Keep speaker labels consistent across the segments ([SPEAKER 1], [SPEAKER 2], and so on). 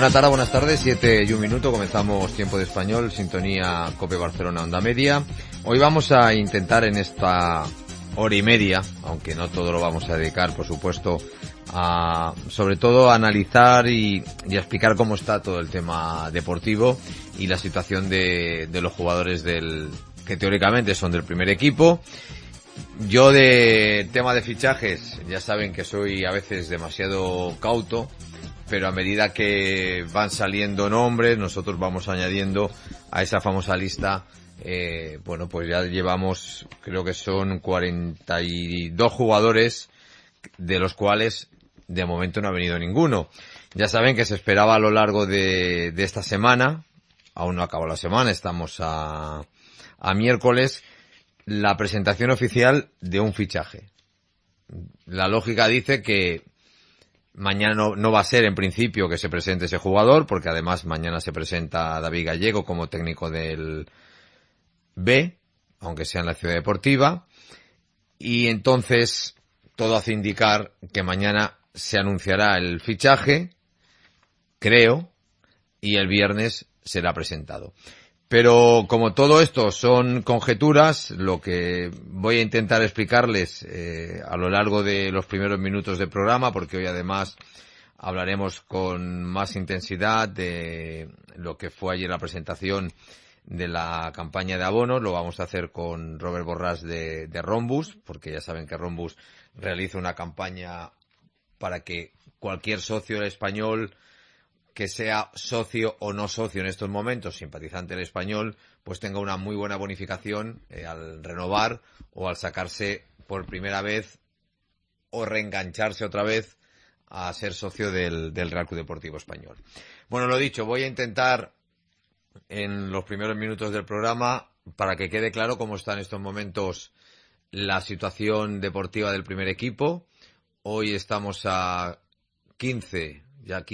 [SPEAKER 1] Buenas tardes, 7:01, comenzamos Tiempo de Español, sintonía COPE Barcelona Onda Media. Hoy vamos a intentar en esta hora y media, aunque no todo lo vamos a dedicar, por supuesto, a sobre todo a analizar y a explicar cómo está todo el tema deportivo y la situación de los jugadores que teóricamente son del primer equipo. Yo de tema de fichajes, ya saben que soy a veces demasiado cauto, pero a medida que van saliendo nombres, nosotros vamos añadiendo a esa famosa lista. Bueno, pues ya llevamos, creo que son 42 jugadores, de los cuales de momento no ha venido ninguno. Ya saben que se esperaba a lo largo de esta semana, aún no acabó la semana, estamos a miércoles, la presentación oficial de un fichaje. La lógica dice que mañana no va a ser en principio que se presente ese jugador, porque además mañana se presenta David Gallego como técnico del B, aunque sea en la Ciudad Deportiva, y entonces todo hace indicar que mañana se anunciará el fichaje, creo, y el viernes será presentado. Pero como todo esto son conjeturas, lo que voy a intentar explicarles a lo largo de los primeros minutos del programa, porque hoy además hablaremos con más intensidad de lo que fue ayer la presentación de la campaña de abonos. Lo vamos a hacer con Robert Borràs de Rhombus, porque ya saben que Rhombus realiza una campaña para que cualquier socio español, que sea socio o no socio en estos momentos, simpatizante del Español, pues tenga una muy buena bonificación al renovar o al sacarse por primera vez o reengancharse otra vez a ser socio del Real Club Deportivo Español. Bueno, lo dicho, voy a intentar en los primeros minutos del programa, para que quede claro cómo está en estos momentos la situación deportiva del primer equipo. Hoy estamos a 15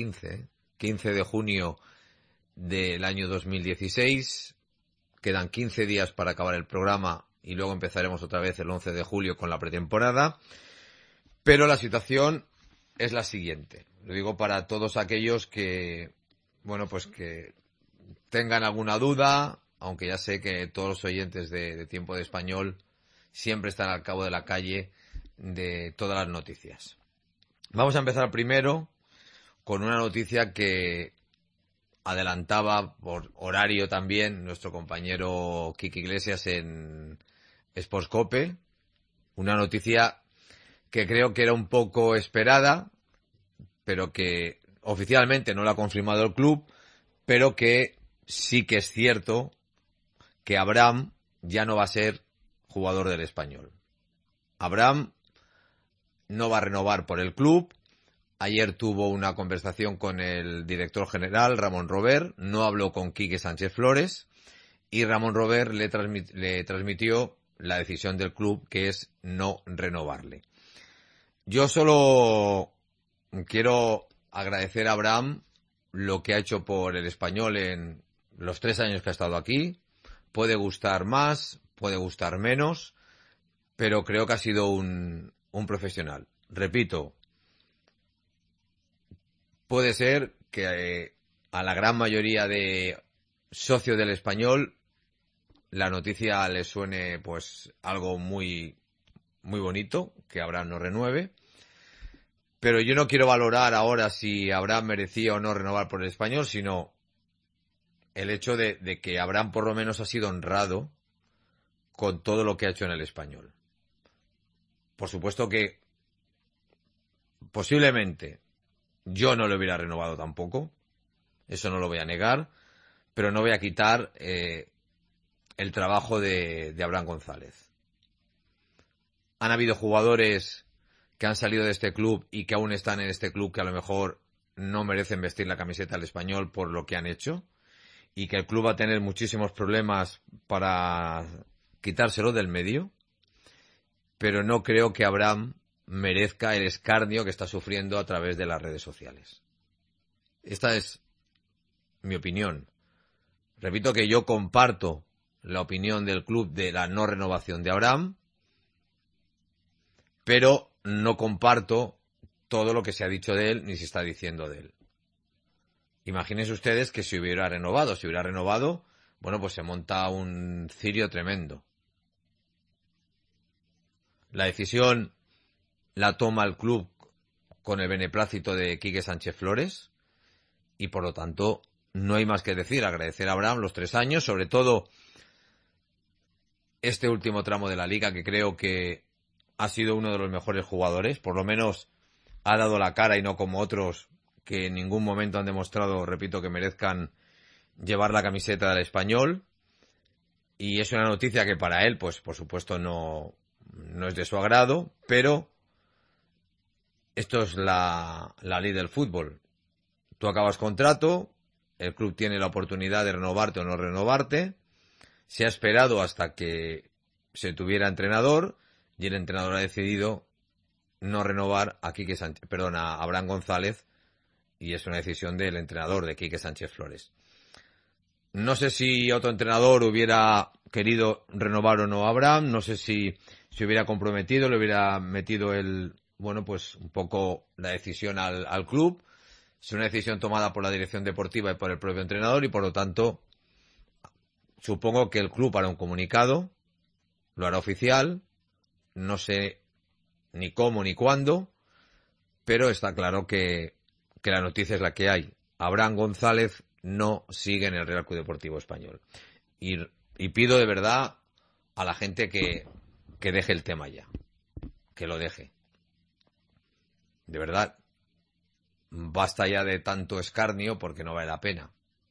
[SPEAKER 1] de junio del año 2016. Quedan 15 días para acabar el programa y luego empezaremos otra vez el 11 de julio con la pretemporada. Pero la situación es la siguiente. Lo digo para todos aquellos que, bueno, pues que tengan alguna duda, aunque ya sé que todos los oyentes de Tiempo de Español siempre están al cabo de la calle de todas las noticias. Vamos a empezar primero con una noticia que adelantaba por horario también nuestro compañero Quique Iglesias en Sports Cope. Una noticia que creo que era un poco esperada, pero que oficialmente no la ha confirmado el club, pero que sí que es cierto que Abraham ya no va a ser jugador del Español. Abraham no va a renovar por el club. Ayer tuvo una conversación con el director general, Ramón Robert, no habló con Quique Sánchez Flores, y Ramón Robert le transmitió la decisión del club, que es no renovarle. Yo solo quiero agradecer a Abraham lo que ha hecho por el Español en los 3 años que ha estado aquí. Puede gustar más, puede gustar menos, pero creo que ha sido un profesional. Repito, puede ser que a la gran mayoría de socios del Español la noticia les suene pues algo muy, muy bonito, que Abraham no renueve. Pero yo no quiero valorar ahora si Abraham merecía o no renovar por el Español, sino el hecho de que Abraham por lo menos ha sido honrado con todo lo que ha hecho en el Español. Por supuesto que posiblemente yo no lo hubiera renovado tampoco, eso no lo voy a negar, pero no voy a quitar el trabajo de Abraham González. Han habido jugadores que han salido de este club y que aún están en este club que a lo mejor no merecen vestir la camiseta del Español por lo que han hecho, y que el club va a tener muchísimos problemas para quitárselo del medio, pero no creo que Abraham merezca el escarnio que está sufriendo a través de las redes sociales. Esta es mi opinión. Repito que yo comparto la opinión del club de la no renovación de Abraham, pero no comparto todo lo que se ha dicho de él ni se está diciendo de él. imagínense ustedes que si hubiera renovado, bueno, pues se monta un cirio tremendo. La decisión la toma el club con el beneplácito de Quique Sánchez Flores y por lo tanto no hay más que decir, agradecer a Abraham los 3 años, sobre todo este último tramo de la liga que creo que ha sido uno de los mejores jugadores, por lo menos ha dado la cara y no como otros que en ningún momento han demostrado, repito, que merezcan llevar la camiseta del Español, y es una noticia que para él, pues por supuesto no es de su agrado, pero esto es la ley del fútbol. Tú acabas contrato, el club tiene la oportunidad de renovarte o no renovarte, se ha esperado hasta que se tuviera entrenador y el entrenador ha decidido no renovar a a Abraham González, y es una decisión del entrenador, de Quique Sánchez Flores. No sé si otro entrenador hubiera querido renovar o no a Abraham, no sé si se hubiera comprometido, le hubiera metido pues un poco la decisión al club. Es una decisión tomada por la dirección deportiva y por el propio entrenador y por lo tanto supongo que el club hará un comunicado, lo hará oficial, no sé ni cómo ni cuándo, pero está claro que la noticia es la que hay. Abraham González no sigue en el Real Club Deportivo Español. Y pido de verdad a la gente que deje el tema ya. Que lo deje. De verdad. Basta ya de tanto escarnio porque no vale la pena.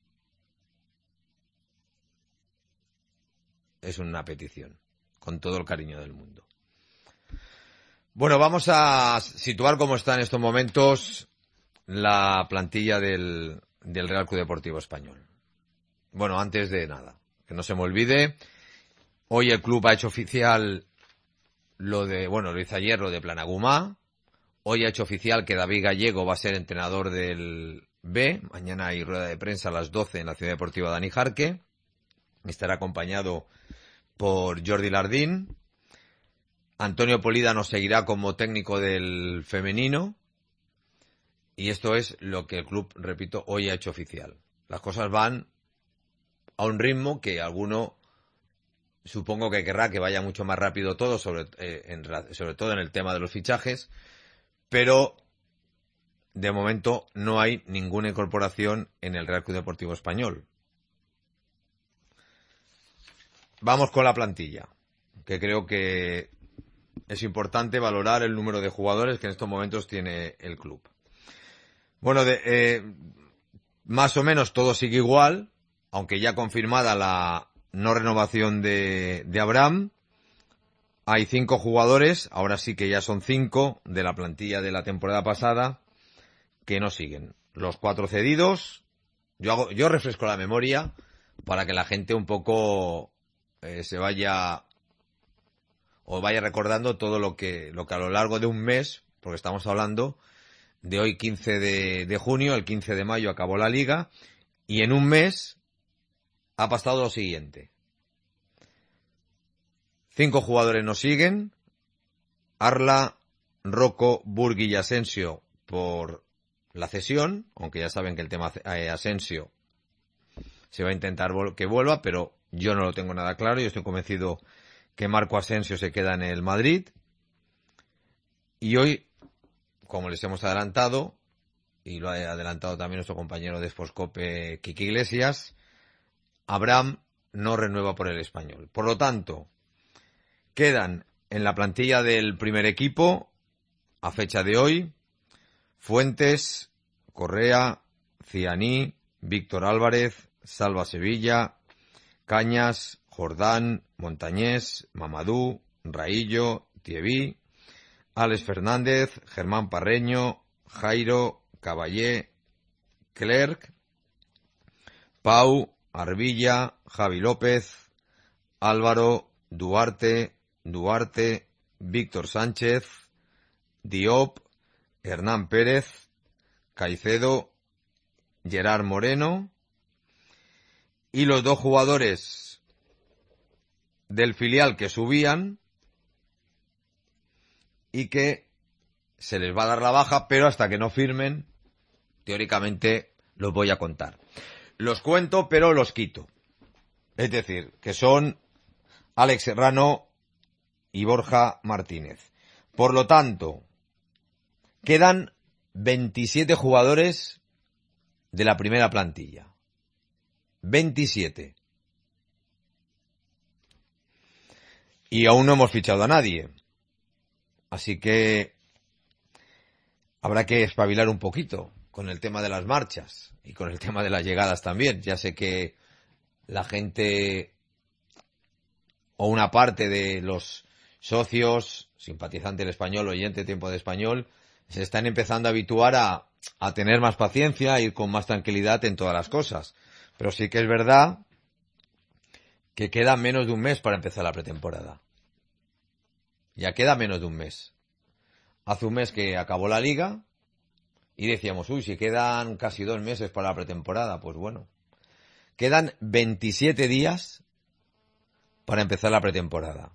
[SPEAKER 1] Es una petición. Con todo el cariño del mundo. Bueno, vamos a situar cómo está en estos momentos la plantilla del Real Club Deportivo Español. Bueno, antes de nada, que no se me olvide, hoy el club ha hecho oficial lo hizo ayer lo de Planagumá, hoy ha hecho oficial que David Gallego va a ser entrenador del B, mañana hay rueda de prensa a las 12 en la Ciudad Deportiva Dani Jarque, estará acompañado por Jordi Lardín, Antonio Polida nos seguirá como técnico del femenino, y esto es lo que el club, repito, hoy ha hecho oficial. Las cosas van a un ritmo que alguno supongo que querrá que vaya mucho más rápido todo, sobre todo en el tema de los fichajes, pero de momento no hay ninguna incorporación en el Real Club Deportivo Español. Vamos con la plantilla, que creo que es importante valorar el número de jugadores que en estos momentos tiene el club. Bueno, más o menos todo sigue igual, aunque ya confirmada la no renovación de Abraham. Hay 5 jugadores, ahora sí que ya son 5 de la plantilla de la temporada pasada que no siguen. Los 4 cedidos, yo refresco la memoria para que la gente un poco se vaya recordando todo lo que a lo largo de un mes, porque estamos hablando de hoy 15 de junio, el 15 de mayo acabó la liga, y en un mes ha pasado lo siguiente. 5 jugadores nos siguen, Arla, Rocco, Burgui y Asensio por la cesión, aunque ya saben que el tema Asensio se va a intentar que vuelva, pero yo no lo tengo nada claro, yo estoy convencido que Marco Asensio se queda en el Madrid. Y hoy, como les hemos adelantado, y lo ha adelantado también nuestro compañero de Sportscope, Quique Iglesias, Abraham no renueva por el Español. Por lo tanto, quedan en la plantilla del primer equipo, a fecha de hoy, Fuentes, Correa, Cianí, Víctor Álvarez, Salva Sevilla, Cañas, Jordán, Montañés, Mamadou, Raillo, Thierry, Alex Fernández, Germán Parreño, Jairo, Caballé, Clerc, Pau, Arbilla, Javi López, Álvaro, Duarte, Víctor Sánchez, Diop, Hernán Pérez, Caicedo, Gerard Moreno, y los 2 jugadores del filial que subían y que se les va a dar la baja, pero hasta que no firmen, teóricamente los voy a contar. Los cuento, pero los quito. Es decir, que son Alex Serrano y Borja Martínez. Por lo tanto, quedan 27 jugadores de la primera plantilla. 27. Y aún no hemos fichado a nadie. Así que habrá que espabilar un poquito con el tema de las marchas y con el tema de las llegadas también. Ya sé que la gente o una parte de los socios, simpatizantes del Español, oyente Tiempo de Español, se están empezando a habituar a tener más paciencia, a ir con más tranquilidad en todas las cosas. Pero sí que es verdad que queda menos de un mes para empezar la pretemporada. Ya queda menos de un mes. Hace un mes que acabó la liga y decíamos, uy, si quedan casi 2 meses para la pretemporada, pues bueno. Quedan 27 días para empezar la pretemporada.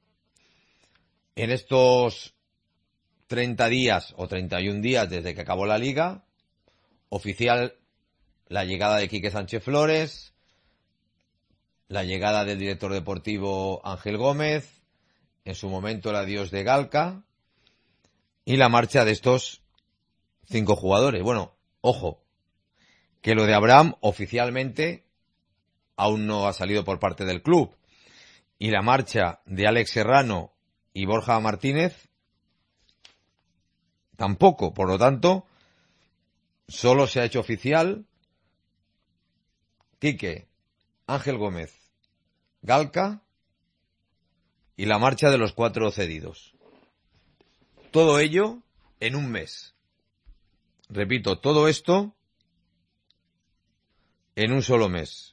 [SPEAKER 1] En estos 30 días o 31 días desde que acabó la liga, oficial la llegada de Quique Sánchez Flores, la llegada del director deportivo Ángel Gómez, en su momento el adiós de Galca y la marcha de estos 5 jugadores. Bueno, ojo, que lo de Abraham oficialmente aún no ha salido por parte del club. Y la marcha de Alex Serrano y Borja Martínez tampoco. Por lo tanto, solo se ha hecho oficial Quique, Ángel Gómez, Galca y la marcha de los 4 cedidos. Todo ello en un mes. Repito, todo esto en un solo mes.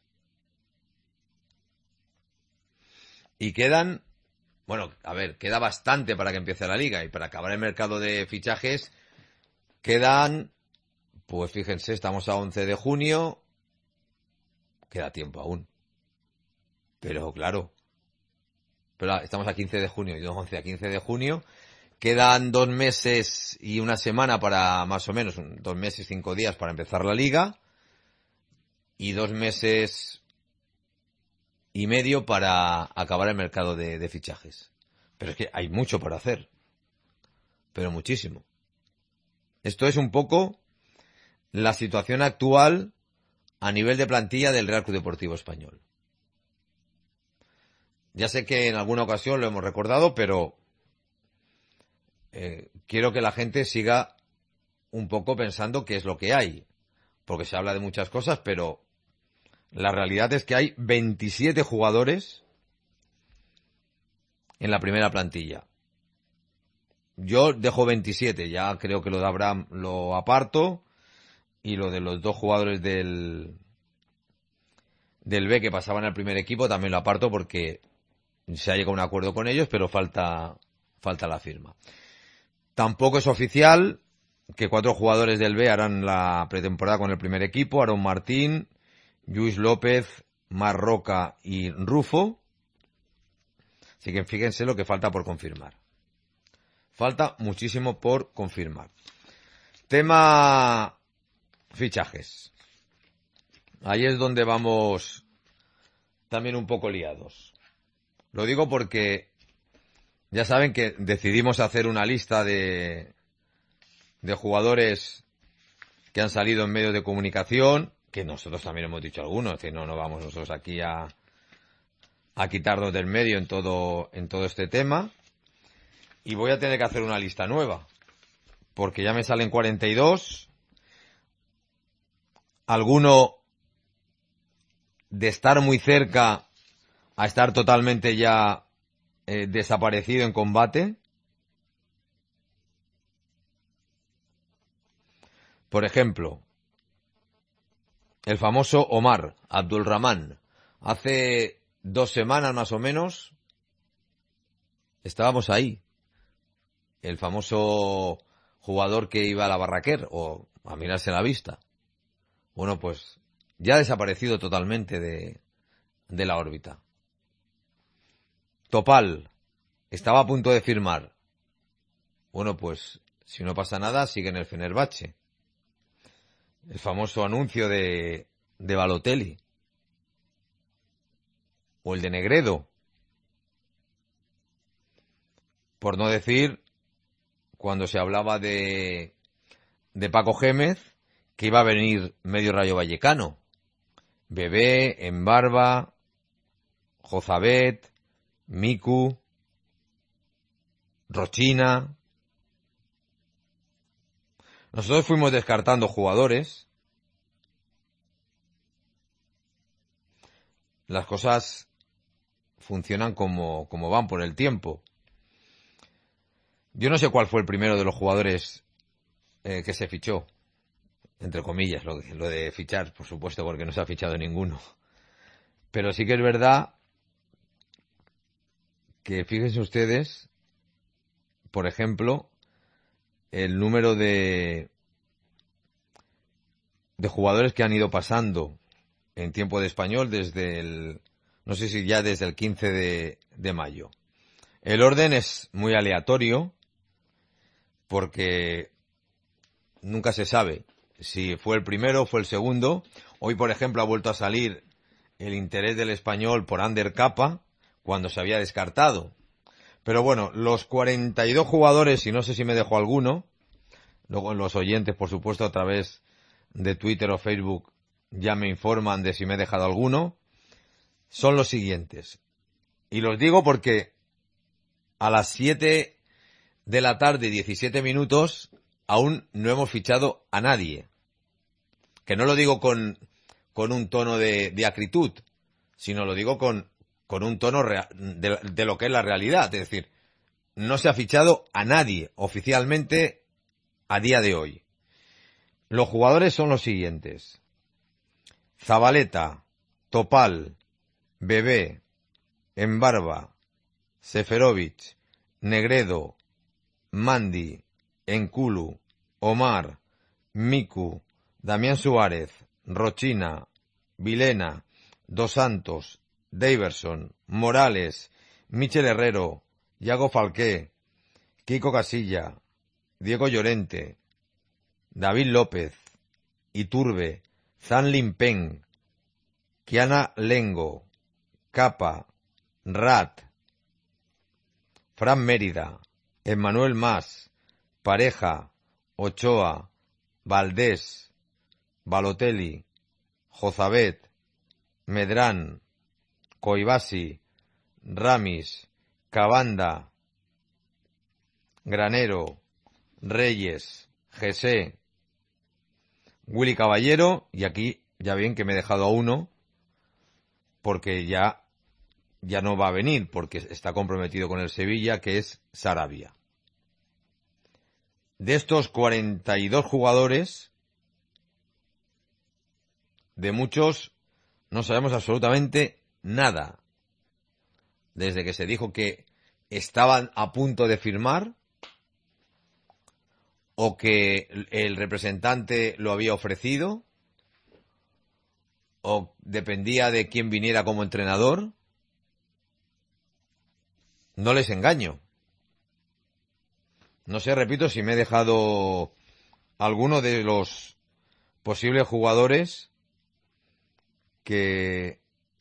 [SPEAKER 1] Y quedan, bueno, a ver, queda bastante para que empiece la liga y para acabar el mercado de fichajes quedan, pues fíjense, estamos a 11 de junio, queda tiempo aún. Pero claro, estamos a 15 de junio y 11 a 15 de junio, quedan 2 meses y una semana para, más o menos, 2 meses, 5 días para empezar la liga y 2 meses y medio para acabar el mercado de fichajes. Pero es que hay mucho por hacer. Pero muchísimo. Esto es un poco la situación actual a nivel de plantilla del Real Club Deportivo Español. Ya sé que en alguna ocasión lo hemos recordado, pero quiero que la gente siga un poco pensando qué es lo que hay. Porque se habla de muchas cosas, pero la realidad es que hay 27 jugadores en la primera plantilla. Yo dejo 27, ya creo que lo de Abraham lo aparto y lo de los 2 jugadores del B que pasaban al primer equipo también lo aparto porque se ha llegado a un acuerdo con ellos, pero falta la firma. Tampoco es oficial que 4 jugadores del B harán la pretemporada con el primer equipo: Aaron Martín, Lluís López, Marc Roca y Rufo. Así que fíjense lo que falta por confirmar. Falta muchísimo por confirmar. Tema fichajes. Ahí es donde vamos también un poco liados. Lo digo porque ya saben que decidimos hacer una lista de jugadores que han salido en medios de comunicación, que nosotros también hemos dicho algunos, que no vamos nosotros aquí a quitarnos del medio en todo este tema. Y voy a tener que hacer una lista nueva, porque ya me salen 42. Alguno de estar muy cerca a estar totalmente ya desaparecido en combate. Por ejemplo, el famoso Omar Abdulrahman. Hace 2 semanas más o menos estábamos ahí. El famoso jugador que iba a la Barraquer o a mirarse la vista. Bueno, pues ya ha desaparecido totalmente de la órbita. Topal estaba a punto de firmar. Bueno, pues si no pasa nada, sigue en el Fenerbahce. El famoso anuncio de Balotelli. O el de Negredo. Por no decir, cuando se hablaba de Paco Gémez, que iba a venir medio Rayo Vallecano. Bebé, Embarba, Jozabet, Miku, Rochina. Nosotros fuimos descartando jugadores. Las cosas funcionan como van por el tiempo. Yo no sé cuál fue el primero de los jugadores que se fichó. Entre comillas, lo de fichar, por supuesto, porque no se ha fichado ninguno. Pero sí que es verdad que fíjense ustedes, por ejemplo, el número de jugadores que han ido pasando en tiempo de Español desde no sé si ya desde el 15 de mayo. El orden es muy aleatorio porque nunca se sabe si fue el primero o fue el segundo. Hoy, por ejemplo, ha vuelto a salir el interés del Español por Ander Capa cuando se había descartado. Pero bueno, los 42 jugadores, y no sé si me dejo alguno, luego los oyentes, por supuesto, a través de Twitter o Facebook ya me informan de si me he dejado alguno, son los siguientes. Y los digo porque a las 7 de la tarde, 17 minutos, aún no hemos fichado a nadie. Que no lo digo con un tono de acritud, sino lo digo con un tono de lo que es la realidad. Es decir, no se ha fichado a nadie oficialmente a día de hoy. Los jugadores son los siguientes: Zabaleta, Topal, Bebé, Embarba, Seferovic, Negredo, Mandi, Enkulu, Omar, Miku, Damián Suárez, Rochina, Vilena, Dos Santos, Daverson, Morales, Michel Herrero, Yago Falqué, Kiko Casilla, Diego Llorente, David López, Iturbe, Zan Limpeng, Kiana Lengo, Capa, Rat, Fran Mérida, Emmanuel Mas, Pareja, Ochoa, Valdés, Balotelli, Jozabet, Medrán, Coibasi, Ramis, Cabanda, Granero, Reyes, Gesé, Willy Caballero, y aquí ya ven que me he dejado a uno, porque ya no va a venir, porque está comprometido con el Sevilla, que es Sarabia. De estos 42 jugadores, de muchos no sabemos absolutamente nada. Desde que se dijo que estaban a punto de firmar, o que el representante lo había ofrecido, o dependía de quién viniera como entrenador. No les engaño. No sé, repito, si me he dejado alguno de los posibles jugadores que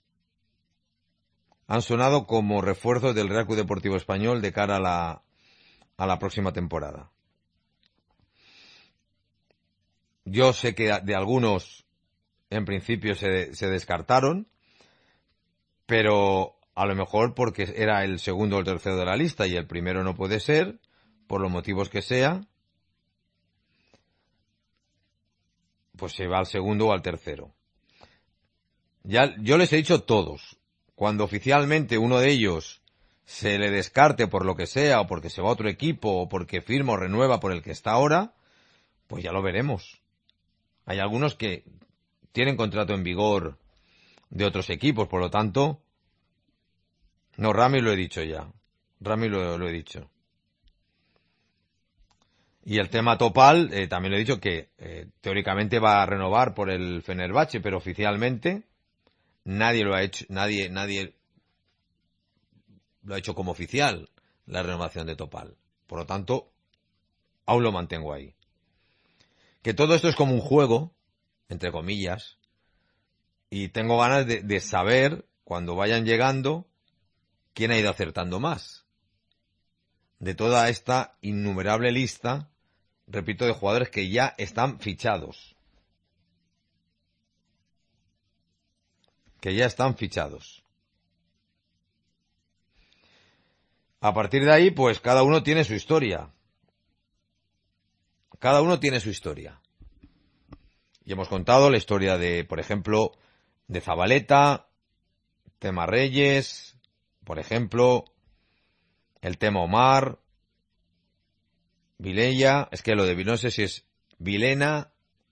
[SPEAKER 1] han sonado como refuerzos del Real Club Deportivo Español de cara a la próxima temporada. Yo sé que de algunos en principio se descartaron, pero a lo mejor porque era el segundo o el tercero de la lista y el primero no puede ser, por los motivos que sea, pues se va al segundo o al tercero. Ya, yo les he dicho todos, cuando oficialmente uno de ellos se le descarte por lo que sea, o porque se va a otro equipo, o porque firma o renueva por el que está ahora, pues ya lo veremos. Hay algunos que tienen contrato en vigor de otros equipos, por lo tanto... No, Rami lo he dicho ya. Rami lo he dicho. Y el tema Topal, también lo he dicho que teóricamente va a renovar por el Fenerbahce, pero oficialmente nadie lo ha hecho, nadie lo ha hecho como oficial, la renovación de Topal. Por lo tanto, aún lo mantengo ahí. Que todo esto es como un juego, entre comillas, y tengo ganas de saber, cuando vayan llegando, quién ha ido acertando más. De toda esta innumerable lista, repito, de jugadores que ya están fichados. Que ya están fichados. A partir de ahí, pues cada uno tiene su historia. Cada uno tiene su historia. Y hemos contado la historia de, por ejemplo, de Zabaleta, tema Reyes, por ejemplo, el tema Omar, Vilella, es que lo de no sé si es Vilena,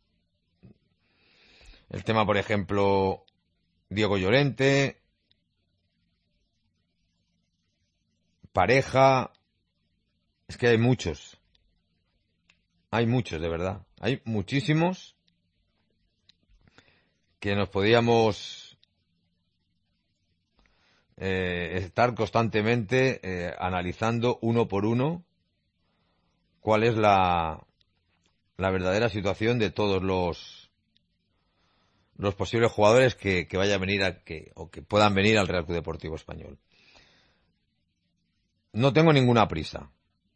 [SPEAKER 1] el tema, por ejemplo, Diego Llorente, Pareja, es que hay muchos, de verdad, hay muchísimos que nos podíamos estar constantemente analizando uno por uno cuál es la verdadera situación de todos los posibles jugadores que vayan a venir o que puedan venir al Real Club Deportivo Español. No tengo ninguna prisa.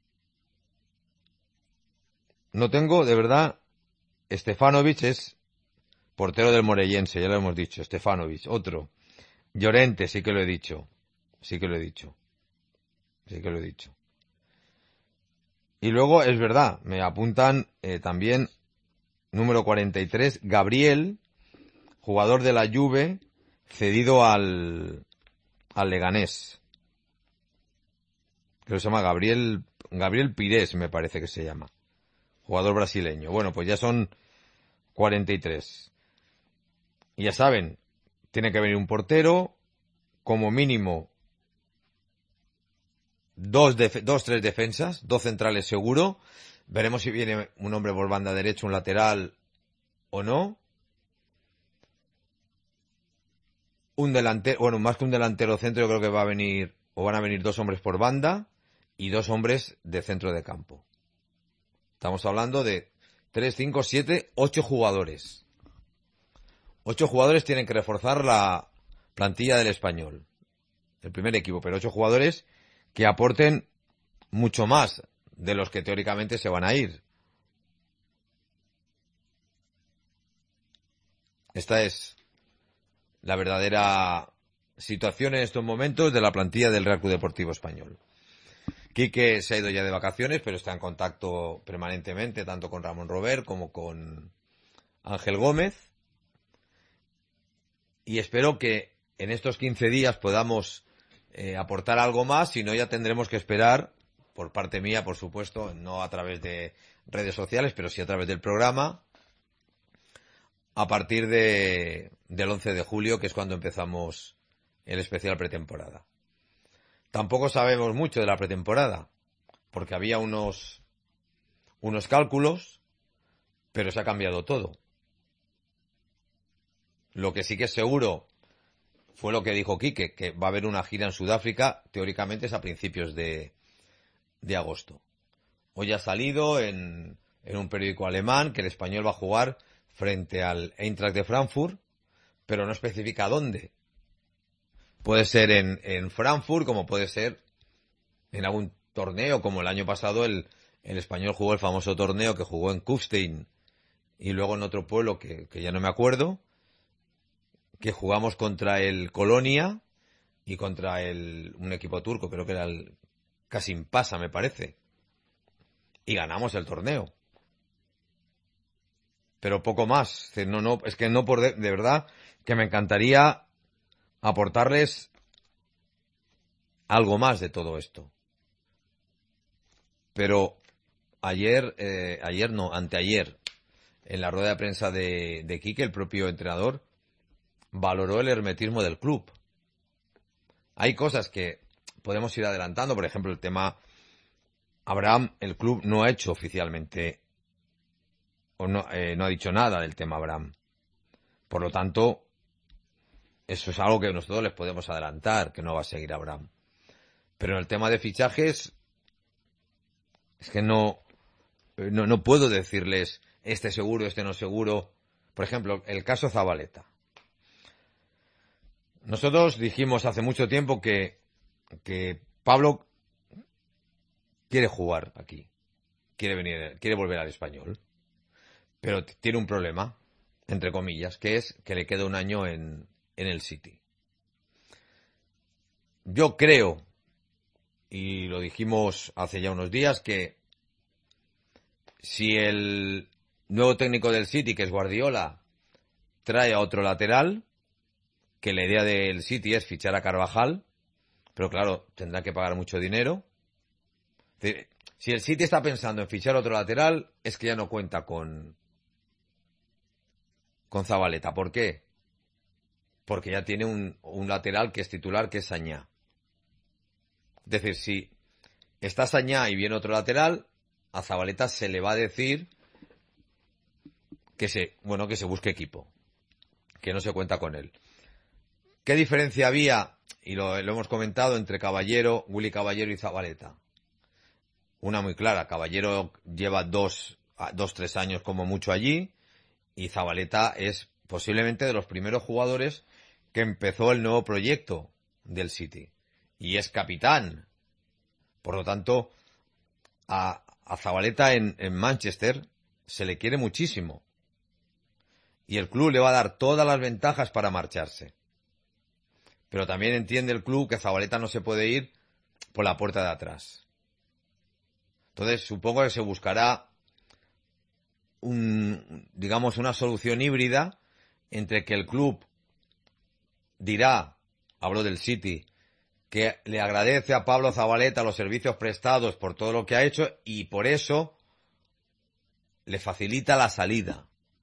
[SPEAKER 1] No tengo, de verdad. Stefanovic es portero del Morellense, ya lo hemos dicho. Stefanovic, otro. Llorente, sí que lo he dicho. Y luego, es verdad, me apuntan también número 43, Gabriel, jugador de la Juve, cedido al Leganés. Creo que se llama Gabriel Pires, me parece que se llama. Jugador brasileño. Bueno, pues ya son 43. Y ya saben, tiene que venir un portero, como mínimo tres defensas, dos centrales seguro. Veremos si viene un hombre por banda derecha, un lateral o no. Un delantero, bueno, más que un delantero centro, yo creo que van a venir dos hombres por banda y dos hombres de centro de campo. Estamos hablando de 3, 5, 7, 8 jugadores. 8 jugadores tienen que reforzar la plantilla del Español. El primer equipo, pero 8 jugadores que aporten mucho más de los que teóricamente se van a ir. Esta es la verdadera situación en estos momentos de la plantilla del Real Club Deportivo Español. Quique se ha ido ya de vacaciones, pero está en contacto permanentemente tanto con Ramón Robert como con Ángel Gómez. Y espero que en estos 15 días podamos aportar algo más, si no ya tendremos que esperar, por parte mía, por supuesto, no a través de redes sociales, pero sí a través del programa, a partir del 11 de julio, que es cuando empezamos el especial pretemporada. Tampoco sabemos mucho de la pretemporada, porque había unos cálculos, pero se ha cambiado todo. Lo que sí que es seguro fue lo que dijo Quique, que va a haber una gira en Sudáfrica, teóricamente es a principios de agosto. Hoy ha salido en un periódico alemán que el Español va a jugar frente al Eintracht de Frankfurt, pero no especifica dónde. Puede ser en Frankfurt, como puede ser en algún torneo, como el año pasado el Español jugó el famoso torneo que jugó en Kufstein y luego en otro pueblo que ya no me acuerdo, que jugamos contra el Colonia y contra un equipo turco, creo que era el Kasimpasa, me parece, y ganamos el torneo. Pero poco más. Es que no por de verdad que me encantaría aportarles algo más de todo esto. Pero anteayer, en la rueda de prensa de Quique, el propio entrenador valoró el hermetismo del club. Hay cosas que podemos ir adelantando, por ejemplo, el tema Abraham, el club no ha hecho oficialmente, o no ha dicho nada del tema Abraham. Por lo tanto, eso es algo que nosotros les podemos adelantar, que no va a seguir Abraham. Pero en el tema de fichajes, es que no puedo decirles este seguro, este no seguro, Por ejemplo, el caso Zabaleta. Nosotros dijimos hace mucho tiempo que Pablo quiere jugar aquí, quiere volver al Español, pero tiene un problema, entre comillas, que es que le queda un año en el City. Yo creo, y lo dijimos hace ya unos días, que si el nuevo técnico del City, que es Guardiola, trae a otro lateral, que la idea del City es fichar a Carvajal, pero claro, tendrá que pagar mucho dinero. Si el City está pensando en fichar otro lateral, es que ya no cuenta con Zabaleta. ¿Por qué? Porque ya tiene un lateral que es titular, que es Sagna. Es decir, si está Sagna y viene otro lateral, a Zabaleta se le va a decir que se busque equipo, que no se cuenta con él. ¿Qué diferencia había? Y lo hemos comentado entre Willy Caballero y Zabaleta. Una muy clara. Caballero lleva 2-3 años como mucho allí, y Zabaleta es posiblemente de los primeros jugadores que empezó el nuevo proyecto del City. Y es capitán. Por lo tanto, a Zabaleta en Manchester se le quiere muchísimo. Y el club le va a dar todas las ventajas para marcharse. Pero también entiende el club que Zabaleta no se puede ir por la puerta de atrás. Entonces, supongo que se buscará una solución híbrida entre que el club dirá, hablo del City, que le agradece a Pablo Zabaleta los servicios prestados por todo lo que ha hecho y por eso le facilita la salida.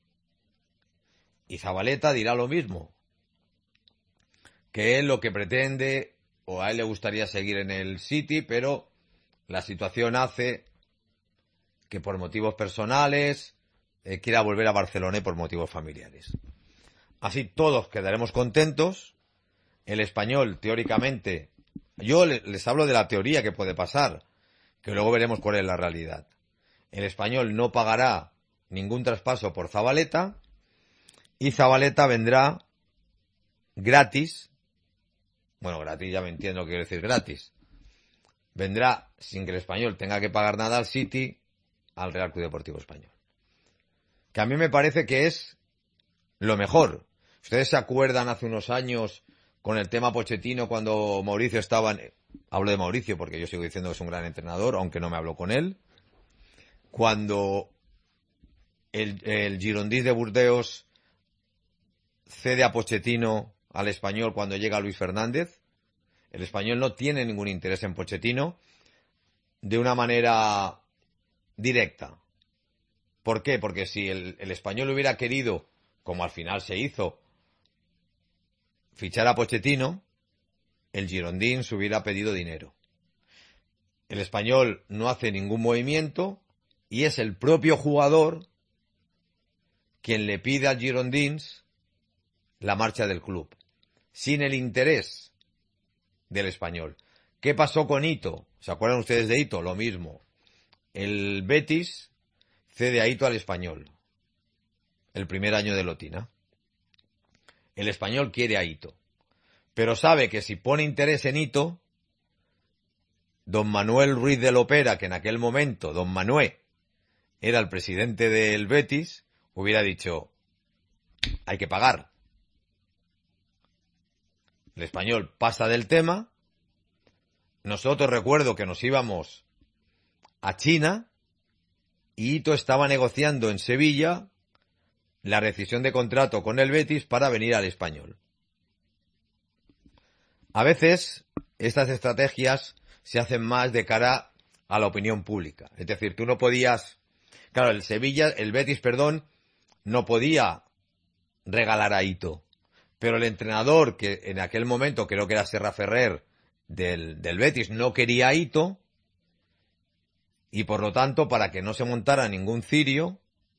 [SPEAKER 1] Y Zabaleta dirá lo mismo, que él lo que pretende, o a él le gustaría seguir en el City, pero la situación hace que por motivos personales quiera volver a Barcelona y por motivos familiares. Así todos quedaremos contentos. El Español, teóricamente, yo les hablo de la teoría que puede pasar, que luego veremos cuál es la realidad. El Español no pagará ningún traspaso por Zabaleta y Zabaleta vendrá gratis. Bueno, gratis ya me entiendo lo que quiero decir gratis. Vendrá sin que el Español tenga que pagar nada al City, al Real Club Deportivo Español. Que a mí me parece que es lo mejor. ¿Ustedes se acuerdan hace unos años con el tema Pochettino cuando Mauricio estaba hablo de Mauricio porque yo sigo diciendo que es un gran entrenador, aunque no me hablo con él. Cuando el Girondins de Burdeos cede a Pochettino al Español cuando llega Luis Fernández, el Español no tiene ningún interés en Pochettino de una manera directa. ¿Por qué? Porque si el Español hubiera querido, como al final se hizo, fichar a Pochettino, el Girondins hubiera pedido dinero. El Español no hace ningún movimiento y es el propio jugador quien le pide al Girondins la marcha del club, sin el interés del Español. ¿Qué pasó con Ito? ¿Se acuerdan ustedes de Ito? Lo mismo. El Betis cede a Ito al Español, el primer año de Lotina. El Español quiere a Ito, pero sabe que si pone interés en Ito, don Manuel Ruiz de Lopera, que en aquel momento don Manuel era el presidente del Betis, hubiera dicho, hay que pagar. El Español pasa del tema. Nosotros recuerdo que nos íbamos a China y Ito estaba negociando en Sevilla la rescisión de contrato con el Betis para venir al Español. A veces estas estrategias se hacen más de cara a la opinión pública. Es decir, tú no podías... Claro, el Betis, no podía regalar a Ito. Pero el entrenador, que en aquel momento creo que era Serra Ferrer del Betis, no quería a Ito. Y por lo tanto, para que no se montara ningún cirio,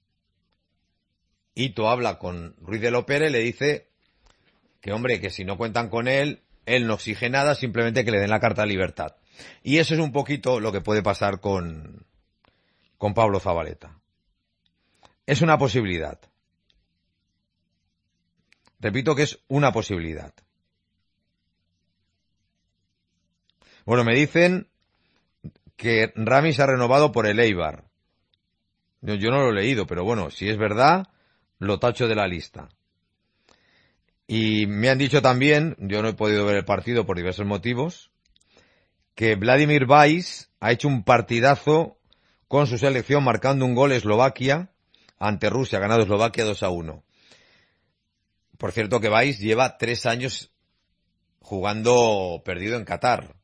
[SPEAKER 1] Ito habla con Ruiz de Lopera y le dice que, hombre, que si no cuentan con él no exige nada, simplemente que le den la carta de libertad. Y eso es un poquito lo que puede pasar con Pablo Zabaleta. Es una posibilidad. Repito que es una posibilidad. Bueno, me dicen que Ramis ha renovado por el Eibar. Yo no lo he leído, pero bueno, si es verdad, lo tacho de la lista. Y me han dicho también, yo no he podido ver el partido por diversos motivos, que Vladimir Weiss ha hecho un partidazo con su selección marcando un gol Eslovaquia ante Rusia, ha ganado Eslovaquia 2-1. Por cierto que Weiss lleva 3 años jugando perdido en Qatar.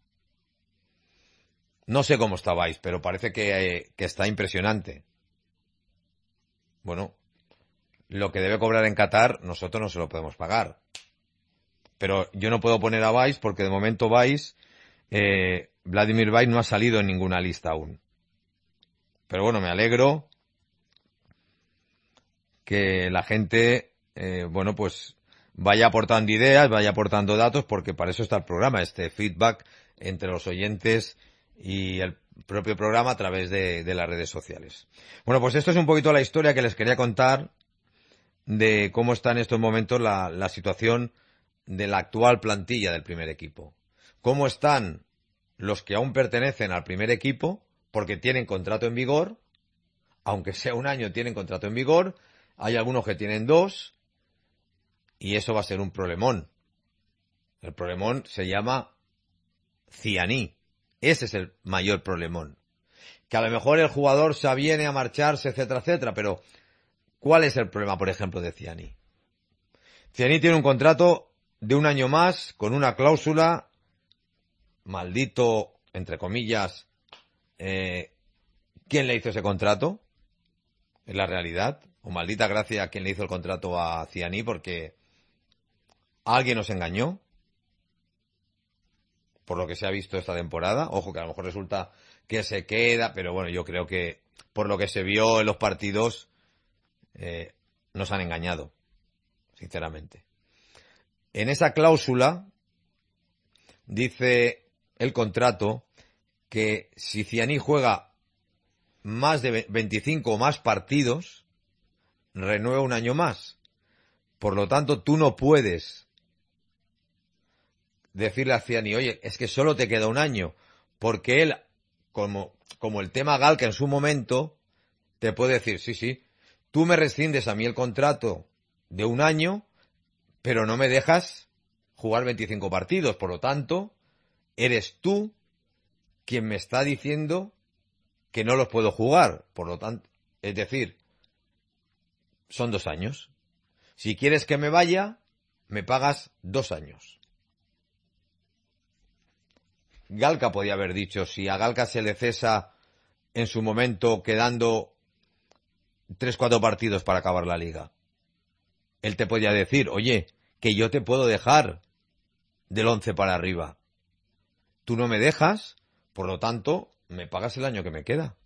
[SPEAKER 1] No sé cómo está Weiss, pero parece que está impresionante. Bueno, lo que debe cobrar en Qatar nosotros no se lo podemos pagar. Pero yo no puedo poner a Weiss porque de momento Vladimir Weiss no ha salido en ninguna lista aún. Pero bueno, me alegro que la gente, pues vaya aportando ideas, vaya aportando datos, porque para eso está el programa, este feedback entre los oyentes y el propio programa a través de las redes sociales. Bueno, pues esto es un poquito la historia que les quería contar de cómo está en estos momentos la situación de la actual plantilla del primer equipo. Cómo están los que aún pertenecen al primer equipo, porque tienen contrato en vigor, aunque sea un año tienen contrato en vigor, hay algunos que tienen 2, y eso va a ser un problemón. El problemón se llama Ziani. Ese es el mayor problemón. Que a lo mejor el jugador se aviene a marcharse, etcétera, etcétera, pero ¿cuál es el problema, por ejemplo, de Ziani? Ziani tiene un contrato de un año más, con una cláusula, maldito, entre comillas, ¿quién le hizo ese contrato? Es la realidad. O maldita gracia a quien le hizo el contrato a Ziani, porque alguien nos engañó, por lo que se ha visto esta temporada. Ojo, que a lo mejor resulta que se queda, pero bueno, yo creo que por lo que se vio en los partidos, nos han engañado, sinceramente. En esa cláusula dice el contrato que si Ziani juega más de 25 o más partidos, renueva un año más. Por lo tanto, tú no puedes decirle a Ziani, oye, es que solo te queda un año, porque él, como el tema Galca en su momento, te puede decir, sí, tú me rescindes a mí el contrato de un año, pero no me dejas jugar 25 partidos, por lo tanto, eres tú quien me está diciendo que no los puedo jugar, por lo tanto, es decir, son 2 años. Si quieres que me vaya, me pagas 2 años. Galca podía haber dicho, si a Galca se le cesa en su momento quedando 3-4 partidos para acabar la liga, él te podía decir, oye, que yo te puedo dejar del 11 para arriba. Tú no me dejas, por lo tanto, me pagas el año que me queda.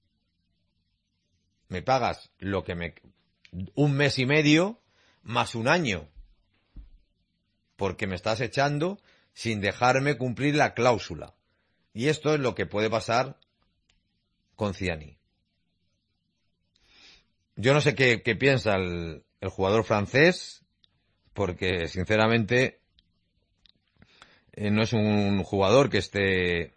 [SPEAKER 1] Me pagas un mes y medio más un año, porque me estás echando sin dejarme cumplir la cláusula. Y esto es lo que puede pasar con Ziani. Yo no sé qué piensa el jugador francés, porque sinceramente no es un jugador que esté,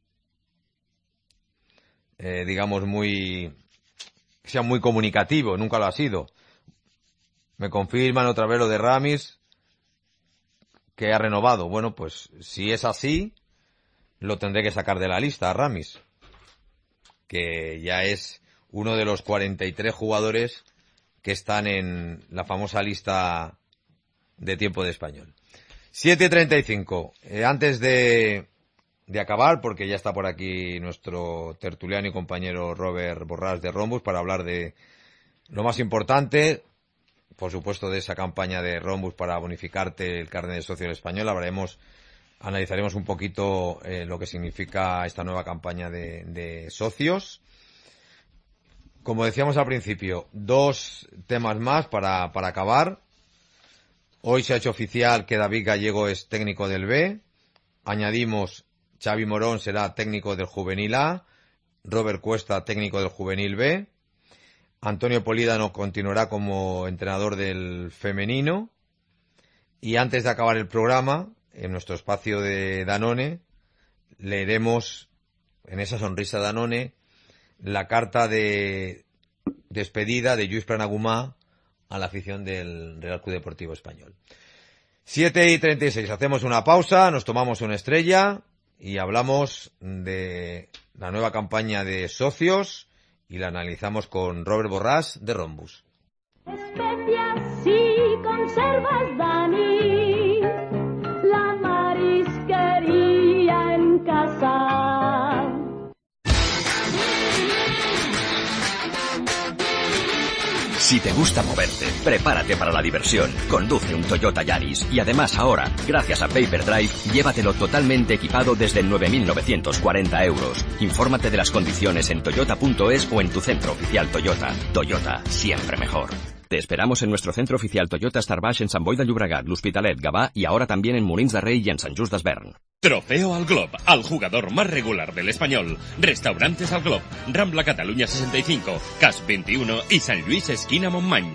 [SPEAKER 1] digamos, que sea muy comunicativo, nunca lo ha sido. Me confirman otra vez lo de Ramis, que ha renovado. Bueno, pues si es así, lo tendré que sacar de la lista a Ramis, que ya es uno de los 43 jugadores que están en la famosa lista de tiempo de español. 7:35. Antes de acabar, porque ya está por aquí nuestro tertuliano y compañero Robert Borràs de Rhombus para hablar de lo más importante, por supuesto, de esa campaña de Rhombus para bonificarte el carnet de socio español. Analizaremos un poquito lo que significa esta nueva campaña de socios. Como decíamos al principio, 2 temas más para acabar. Hoy se ha hecho oficial que David Gallego es técnico del B. Añadimos, Xavi Morón será técnico del Juvenil A. Robert Cuesta, técnico del Juvenil B. Antonio Polídano continuará como entrenador del femenino. Y antes de acabar el programa, en nuestro espacio de Danone, leeremos en esa sonrisa Danone la carta de despedida de Lluís Planagumá a la afición del Real Club Deportivo Español. 7:36, hacemos una pausa, nos tomamos una estrella y hablamos de la nueva campaña de socios y la analizamos con Robert Borràs de Rhombus.
[SPEAKER 2] Especias y conservas, Dani, la marisquería en casa.
[SPEAKER 3] Si te gusta moverte, prepárate para la diversión. Conduce un Toyota Yaris y además ahora, gracias a Payperdrive, llévatelo totalmente equipado desde 9.940 euros. Infórmate de las condiciones en toyota.es o en tu centro oficial Toyota. Toyota, siempre mejor. Te esperamos en nuestro centro oficial Toyota Star Baix en Sant Boi de Llobregat, l'Hospitalet, Gavà y ahora también en Molins de Rei y en Sant Just Desvern.
[SPEAKER 4] Trofeo al Glob, al jugador más regular del Español. Restaurantes al Glob, Rambla Cataluña 65, CAS 21 y San Luis esquina Montmany.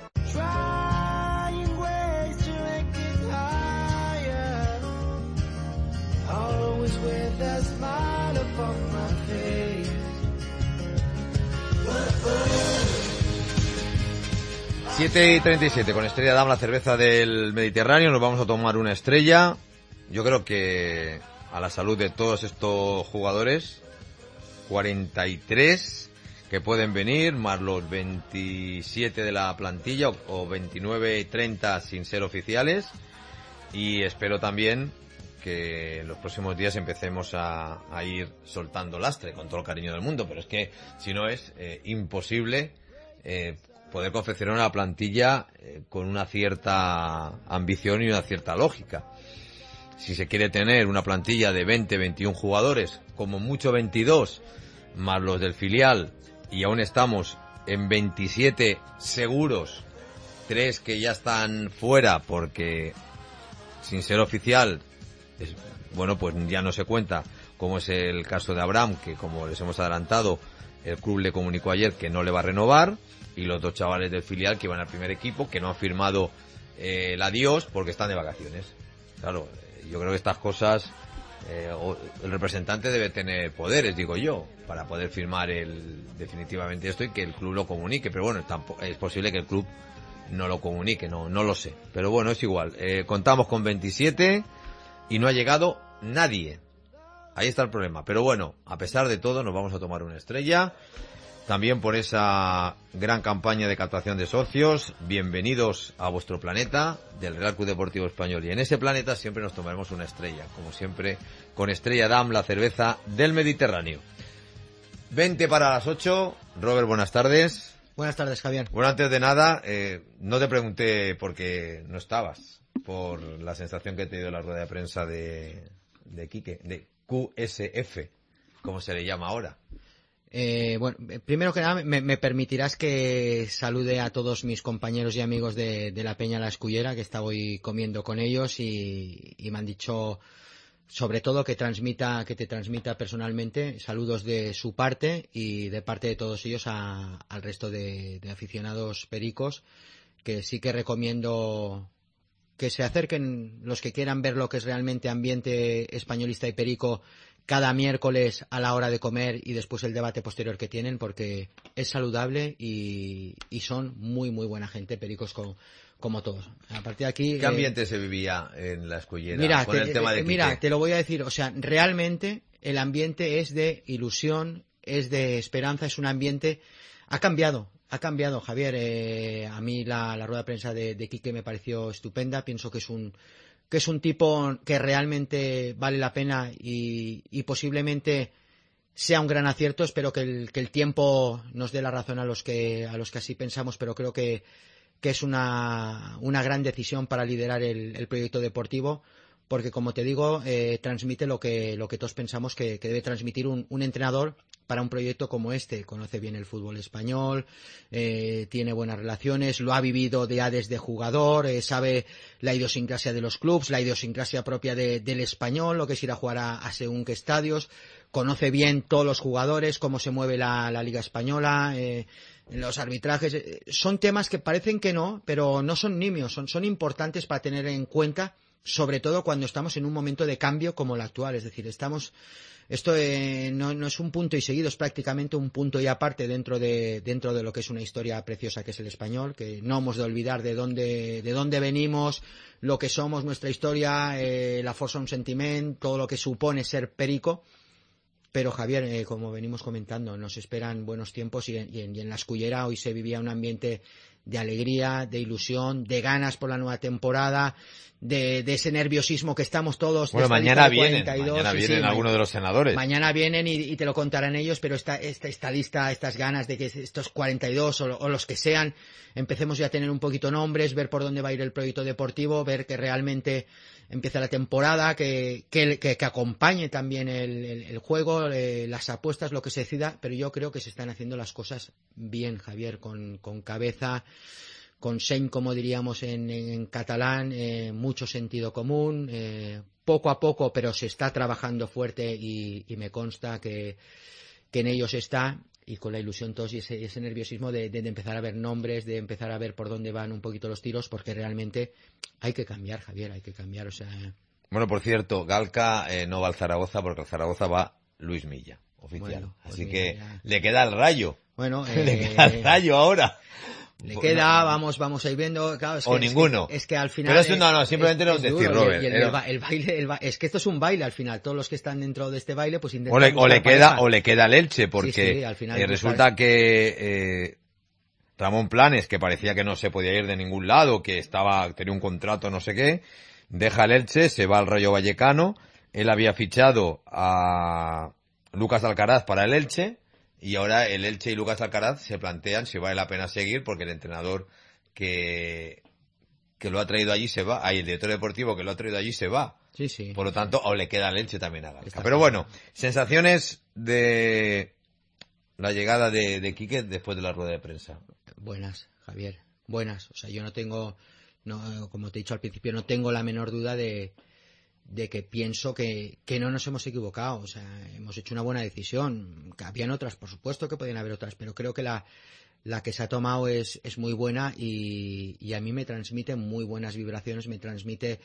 [SPEAKER 1] Siete y 37, con Estrella Damm, la cerveza del Mediterráneo, nos vamos a tomar una estrella. Yo creo que a la salud de todos estos jugadores, 43 que pueden venir, más los 27 de la plantilla, o 29 y 30 sin ser oficiales. Y espero también que en los próximos días empecemos a ir soltando lastre, con todo el cariño del mundo, pero es que si no es imposible poder confeccionar una plantilla con una cierta ambición y una cierta lógica. Si se quiere tener una plantilla de 20, 21 jugadores, como mucho 22, más los del filial, y aún estamos en 27 seguros, 3 que ya están fuera porque sin ser oficial, bueno, pues ya no se cuenta, como es el caso de Abraham, que como les hemos adelantado, el club le comunicó ayer que no le va a renovar, y los 2 chavales del filial que van al primer equipo, que no han firmado el adiós porque están de vacaciones. Claro, yo creo que estas cosas, el representante debe tener poderes, digo yo, para poder firmar definitivamente esto y que el club lo comunique. Pero bueno, es posible que el club no lo comunique, no lo sé. Pero bueno, es igual. Contamos con 27 y no ha llegado nadie. Ahí está el problema. Pero bueno, a pesar de todo, nos vamos a tomar una estrella. También por esa gran campaña de captación de socios. Bienvenidos a vuestro planeta del Real Club Deportivo Español. Y en ese planeta siempre nos tomaremos una estrella, como siempre, con Estrella Damm, la cerveza del Mediterráneo. 20 para las 8. Robert, buenas tardes.
[SPEAKER 5] Buenas tardes, Javier.
[SPEAKER 1] Bueno, antes de nada, no te pregunté por qué no estabas, por la sensación que te dio la rueda de prensa de Quique, de QSF, como se le llama ahora.
[SPEAKER 5] Bueno, primero que nada, me permitirás que salude a todos mis compañeros y amigos de la Peña La Escullera, que estaba hoy comiendo con ellos y me han dicho, sobre todo, que te transmita personalmente saludos de su parte y de parte de todos ellos al resto de aficionados pericos, que sí que recomiendo que se acerquen los que quieran ver lo que es realmente ambiente españolista y perico cada miércoles a la hora de comer y después el debate posterior que tienen, porque es saludable y son muy muy buena gente, pericos como todos. A partir de aquí,
[SPEAKER 1] ¿qué ambiente se vivía en La Escullera con el tema de Quique?
[SPEAKER 5] Mira, te lo voy a decir, o sea, realmente el ambiente es de ilusión, es de esperanza, es un ambiente... Ha cambiado, Javier. A mí la rueda de prensa de Quique me pareció estupenda. Pienso que es un tipo que realmente vale la pena y posiblemente sea un gran acierto. Espero que el tiempo nos dé la razón a los que así pensamos, pero creo que es una gran decisión para liderar el proyecto deportivo, porque como te digo, transmite lo que todos pensamos que debe transmitir un entrenador para un proyecto como este. Conoce bien el fútbol español, tiene buenas relaciones, lo ha vivido ya desde jugador, sabe la idiosincrasia de los clubs, la idiosincrasia propia del español, lo que es ir a jugar a según qué estadios, conoce bien todos los jugadores, cómo se mueve la Liga Española, los arbitrajes. Son temas que parecen que no, pero no son nimios, son importantes para tener en cuenta, sobre todo cuando estamos en un momento de cambio como el actual. Es decir, esto no es un punto y seguido, es prácticamente un punto y aparte dentro de lo que es una historia preciosa que es el español, que no hemos de olvidar de dónde venimos, lo que somos, nuestra historia, la força un sentiment, todo lo que supone ser perico. Pero Javier, como venimos comentando, nos esperan buenos tiempos y en la Escullera hoy se vivía un ambiente de alegría, de ilusión, de ganas por la nueva temporada, de ese nerviosismo que estamos todos.
[SPEAKER 1] Bueno, mañana vienen algunos de los senadores.
[SPEAKER 5] Mañana vienen y te lo contarán ellos, pero esta lista, estas ganas de que estos 42 o los que sean, empecemos ya a tener un poquito nombres, ver por dónde va a ir el proyecto deportivo, ver que realmente empieza la temporada, que acompañe también el juego, las apuestas, lo que se decida, pero yo creo que se están haciendo las cosas bien, Javier, con cabeza, con seny, como diríamos en catalán, mucho sentido común, poco a poco, pero se está trabajando fuerte y me consta que en ellos está, y con la ilusión todos y ese nerviosismo de empezar a ver nombres, de empezar a ver por dónde van un poquito los tiros, porque realmente hay que cambiar, Javier, hay que cambiar, o sea...
[SPEAKER 1] Bueno, por cierto, Galca no va al Zaragoza porque al Zaragoza va Luis Milla, oficial. Bueno, pues así que ya... le queda el Rayo.
[SPEAKER 5] Bueno,
[SPEAKER 1] le queda el Rayo ahora.
[SPEAKER 5] Le queda, vamos a ir viendo, claro,
[SPEAKER 1] o ninguno.
[SPEAKER 5] Es que al final...
[SPEAKER 1] Pero eso simplemente era un decir, Robert.
[SPEAKER 5] El baile, es que esto es un baile al final. Todos los que están dentro de este baile, pues intentan...
[SPEAKER 1] O le queda el Elche, porque sí, al final resulta que Ramón Planes, que parecía que no se podía ir de ningún lado, que tenía un contrato no sé qué, deja el Elche, se va al Rayo Vallecano. Él había fichado a Lucas Alcaraz para el Elche, y ahora el Elche y Lucas Alcaraz se plantean si vale la pena seguir, porque el entrenador que lo ha traído allí se va, el director deportivo que lo ha traído allí se va.
[SPEAKER 5] Sí, sí.
[SPEAKER 1] Por lo tanto, o le queda el Elche también a Galca. Pero bueno, sensaciones de la llegada de Quique después de la rueda de prensa.
[SPEAKER 5] Buenas, Javier, buenas. O sea, yo no tengo, como te he dicho al principio, no tengo la menor duda de que pienso que no nos hemos equivocado. O sea, hemos hecho una buena decisión. Que habían otras, por supuesto que podían haber otras, pero creo que la que se ha tomado es muy buena y a mí me transmite muy buenas vibraciones, me transmite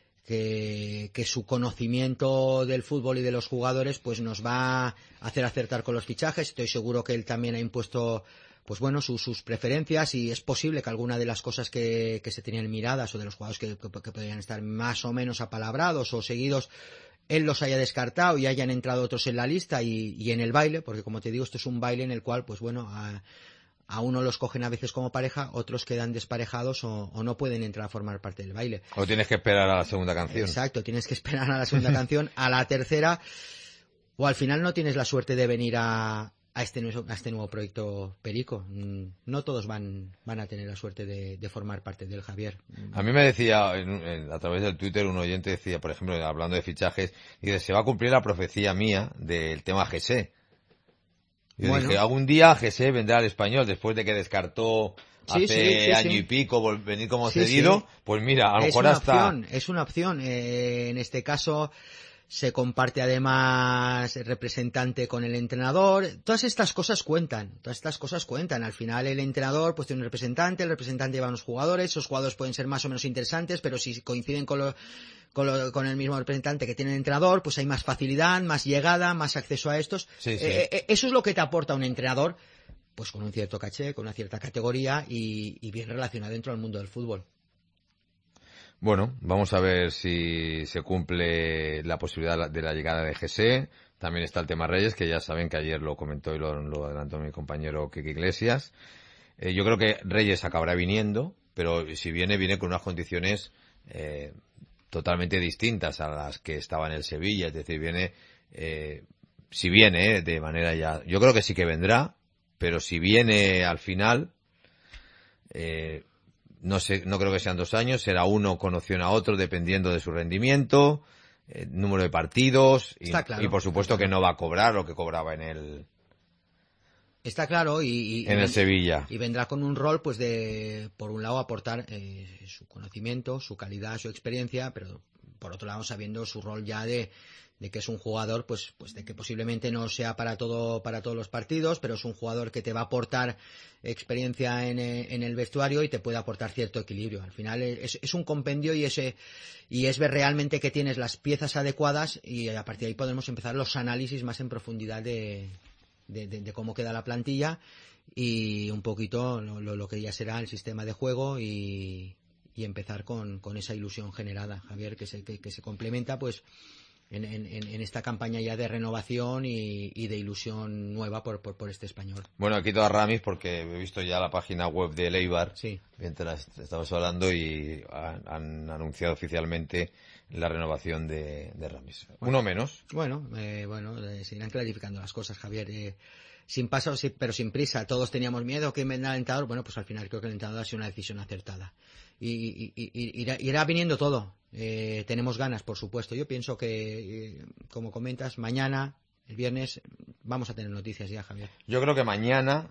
[SPEAKER 5] que su conocimiento del fútbol y de los jugadores pues nos va a hacer acertar con los fichajes. Estoy seguro que él también ha impuesto pues bueno, sus preferencias, y es posible que alguna de las cosas que se tenían miradas o de los jugadores que podrían estar más o menos apalabrados o seguidos, él los haya descartado y hayan entrado otros en la lista y en el baile, porque como te digo, esto es un baile en el cual, pues bueno, a uno los cogen a veces como pareja, otros quedan desparejados o no pueden entrar a formar parte del baile.
[SPEAKER 1] O tienes que esperar a la segunda canción.
[SPEAKER 5] Exacto, tienes que esperar a la segunda canción, a la tercera, o al final no tienes la suerte de venir a este nuevo proyecto Perico. No todos van a tener la suerte de formar parte del Javier.
[SPEAKER 1] A mí me decía, a través del Twitter, un oyente decía, por ejemplo, hablando de fichajes, dice, se va a cumplir la profecía mía del tema José. Yo dije, algún día José vendrá al Español, después de que descartó hace año y pico venir como cedido, pues mira, a lo mejor
[SPEAKER 5] Es una opción. En este caso se comparte además el representante con el entrenador. Todas estas cosas cuentan. Al final el entrenador pues tiene un representante, el representante lleva unos jugadores, esos jugadores pueden ser más o menos interesantes, pero si coinciden con el mismo representante que tiene el entrenador, pues hay más facilidad, más llegada, más acceso a estos. Eso es lo que te aporta un entrenador, pues con un cierto caché, con una cierta categoría y bien relacionado dentro del mundo del fútbol.
[SPEAKER 1] Bueno, vamos a ver si se cumple la posibilidad de la llegada de José. También está el tema Reyes, que ya saben que ayer lo comentó y lo adelantó mi compañero Quique Iglesias. Yo creo que Reyes acabará viniendo, pero si viene con unas condiciones totalmente distintas a las que estaba en el Sevilla. Es decir, si viene de manera ya... Yo creo que sí que vendrá, pero si viene al final... no creo que sean 2 años, será uno con opción a otro dependiendo de su rendimiento, número de partidos y por supuesto que no va a cobrar lo que cobraba en
[SPEAKER 5] Está claro y
[SPEAKER 1] en el Sevilla.
[SPEAKER 5] Y vendrá con un rol, pues, de, por un lado, aportar su conocimiento, su calidad, su experiencia, pero por otro lado, sabiendo su rol ya de que es un jugador, pues de que posiblemente no sea para todos los partidos, pero es un jugador que te va a aportar experiencia en el vestuario y te puede aportar cierto equilibrio. Al final es un compendio y es ver realmente que tienes las piezas adecuadas, y a partir de ahí podemos empezar los análisis más en profundidad de cómo queda la plantilla y un poquito lo que ya será el sistema de juego y empezar con esa ilusión generada, Javier, que se complementa, pues, en esta campaña ya de renovación y de ilusión nueva por este español.
[SPEAKER 1] Bueno, aquí quito a Ramis porque he visto ya la página web de Eibar,
[SPEAKER 5] sí,
[SPEAKER 1] mientras estamos hablando, y han anunciado oficialmente la renovación de Ramis.
[SPEAKER 5] Bueno,
[SPEAKER 1] Uno menos.
[SPEAKER 5] Bueno, se irán clarificando las cosas, Javier. Sin paso, sí, pero sin prisa. Todos teníamos miedo que venga el entrenador. Bueno, pues al final creo que el entrenador ha sido una decisión acertada. Y irá viniendo todo. Tenemos ganas, por supuesto. Yo pienso que, como comentas, mañana, el viernes, vamos a tener noticias ya, Javier.
[SPEAKER 1] Yo creo que mañana,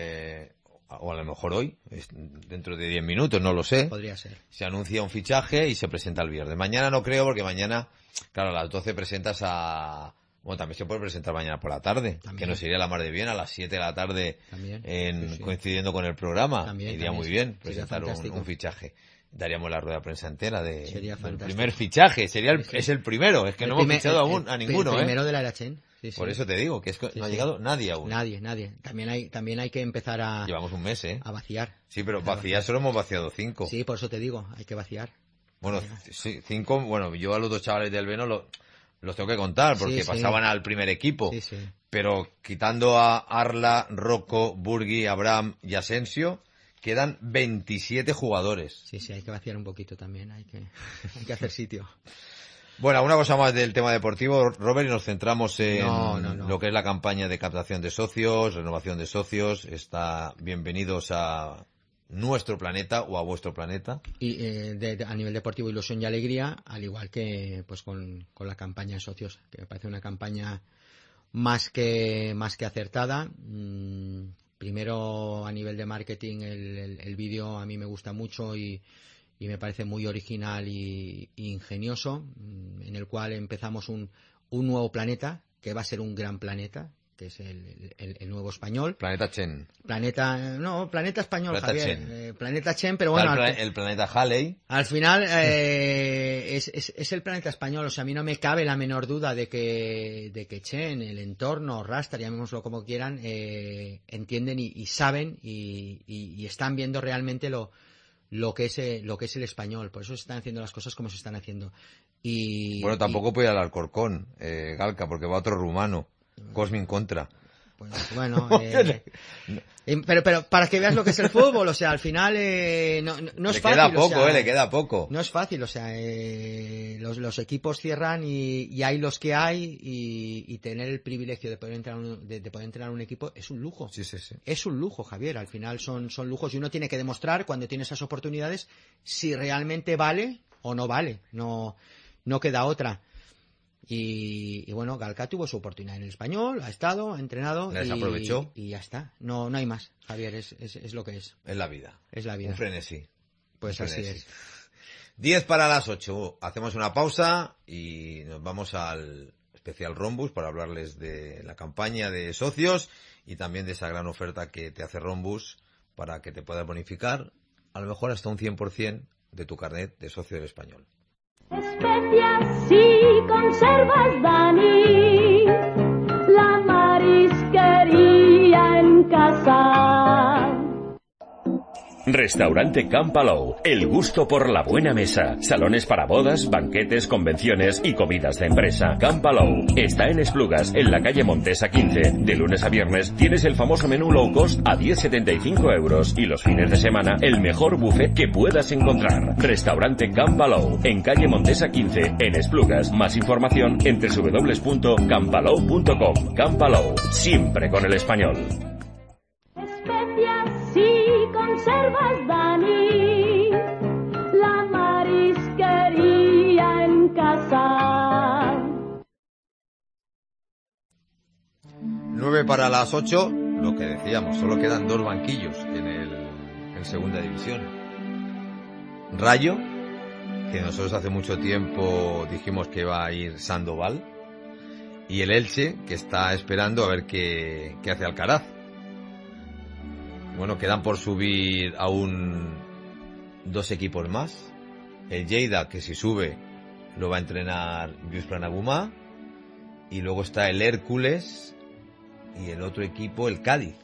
[SPEAKER 1] o a lo mejor hoy, dentro de 10 minutos, no lo sé.
[SPEAKER 5] Podría ser.
[SPEAKER 1] Se anuncia un fichaje y se presenta el viernes. Mañana no creo, porque mañana, claro, a las 12 presentas a... Bueno, también se puede presentar mañana por la tarde,
[SPEAKER 5] también,
[SPEAKER 1] que nos iría la mar de bien a las 7 de la tarde,
[SPEAKER 5] también, sí.
[SPEAKER 1] Coincidiendo con el programa.
[SPEAKER 5] También,
[SPEAKER 1] iría muy bien presentar un fichaje. Daríamos la rueda de prensa entera del primer fichaje. Es el primero, es que no hemos fichado aún a ninguno.
[SPEAKER 5] El primero de la Erachen. Sí,
[SPEAKER 1] por eso te digo, que no ha llegado nadie aún.
[SPEAKER 5] Nadie. También hay que empezar a...
[SPEAKER 1] Llevamos un mes,
[SPEAKER 5] a vaciar.
[SPEAKER 1] Sí, pero vaciar solo hemos vaciado 5.
[SPEAKER 5] Sí, por eso te digo, hay que vaciar.
[SPEAKER 1] Bueno, sí, 5, bueno, yo a los 2 chavales del Beno los tengo que contar, porque pasaban al primer equipo.
[SPEAKER 5] Sí.
[SPEAKER 1] Pero quitando a Arla, Rocco, Burgui, Abraham y Asensio, quedan 27 jugadores.
[SPEAKER 5] Sí, hay que vaciar un poquito también, hay que hacer sitio.
[SPEAKER 1] Bueno, una cosa más del tema deportivo, Robert, y nos centramos en
[SPEAKER 5] No.
[SPEAKER 1] lo que es la campaña de captación de socios, renovación de socios. Bienvenidos a nuestro planeta o a vuestro planeta.
[SPEAKER 5] Y a nivel deportivo, ilusión y alegría, al igual que pues con la campaña de socios, que me parece una campaña más que acertada. Primero, a nivel de marketing, el vídeo a mí me gusta mucho y me parece muy original y ingenioso, en el cual empezamos un nuevo planeta, que va a ser un gran planeta, que es el nuevo español.
[SPEAKER 1] Planeta Chen.
[SPEAKER 5] Planeta español,
[SPEAKER 1] Planeta
[SPEAKER 5] Javier.
[SPEAKER 1] Chen.
[SPEAKER 5] Planeta Chen, pero bueno.
[SPEAKER 1] El planeta Halley.
[SPEAKER 5] Al final, es el planeta español. O sea, a mí no me cabe la menor duda de que Chen, el entorno, Rastar, llamémoslo como quieran, entienden y saben y están viendo realmente lo que es el español. Por eso se están haciendo las cosas como se están haciendo.
[SPEAKER 1] Bueno, tampoco puede ir al Alcorcón, Galca, porque va otro rumano. Cosmin contra.
[SPEAKER 5] Pues bueno, pero para que veas lo que es el fútbol, o sea, al final no es fácil.
[SPEAKER 1] Le queda poco.
[SPEAKER 5] No es fácil, o sea, los equipos cierran y hay los que hay y tener el privilegio de poder entrenar un equipo es un lujo.
[SPEAKER 1] Sí.
[SPEAKER 5] Es un lujo, Javier. Al final son lujos y uno tiene que demostrar cuando tiene esas oportunidades si realmente vale o no vale. No queda otra. Y bueno, Galca tuvo su oportunidad en el español, ha estado, ha entrenado.
[SPEAKER 1] Les aprovechó.
[SPEAKER 5] Y ya está. No hay más, Javier, es lo que es.
[SPEAKER 1] Es la vida.
[SPEAKER 5] Es la vida.
[SPEAKER 1] Un frenesí.
[SPEAKER 5] Pues así es.
[SPEAKER 1] 10 para las 8. Hacemos una pausa y nos vamos al especial Rhombus para hablarles de la campaña de socios y también de esa gran oferta que te hace Rhombus para que te puedas bonificar a lo mejor hasta un 100% de tu carnet de socio del Español.
[SPEAKER 2] Especias y conservas, Dani, la marisquería en casa.
[SPEAKER 4] Restaurante Camp Palou, el gusto por la buena mesa. Salones para bodas, banquetes, convenciones y comidas de empresa. Camp Palou está en Esplugas, en la calle Montesa 15. De lunes a viernes tienes el famoso menú low cost a 10,75 € y los fines de semana el mejor buffet que puedas encontrar. Restaurante Camp Palou, en calle Montesa 15, en Esplugas. Más información en www.campalou.com. Camp Palou, siempre con el español.
[SPEAKER 2] Conservas, Dani, la marisquería en casa.
[SPEAKER 1] 9 para las 8, lo que decíamos, solo quedan 2 banquillos en segunda división. Rayo, que nosotros hace mucho tiempo dijimos que iba a ir Sandoval, y el Elche, que está esperando a ver qué hace Alcaraz. Bueno, quedan por subir aún 2 equipos más. El Lleida, que si sube lo va a entrenar Lluís Planagumà, y luego está el Hércules y el otro equipo, el Cádiz.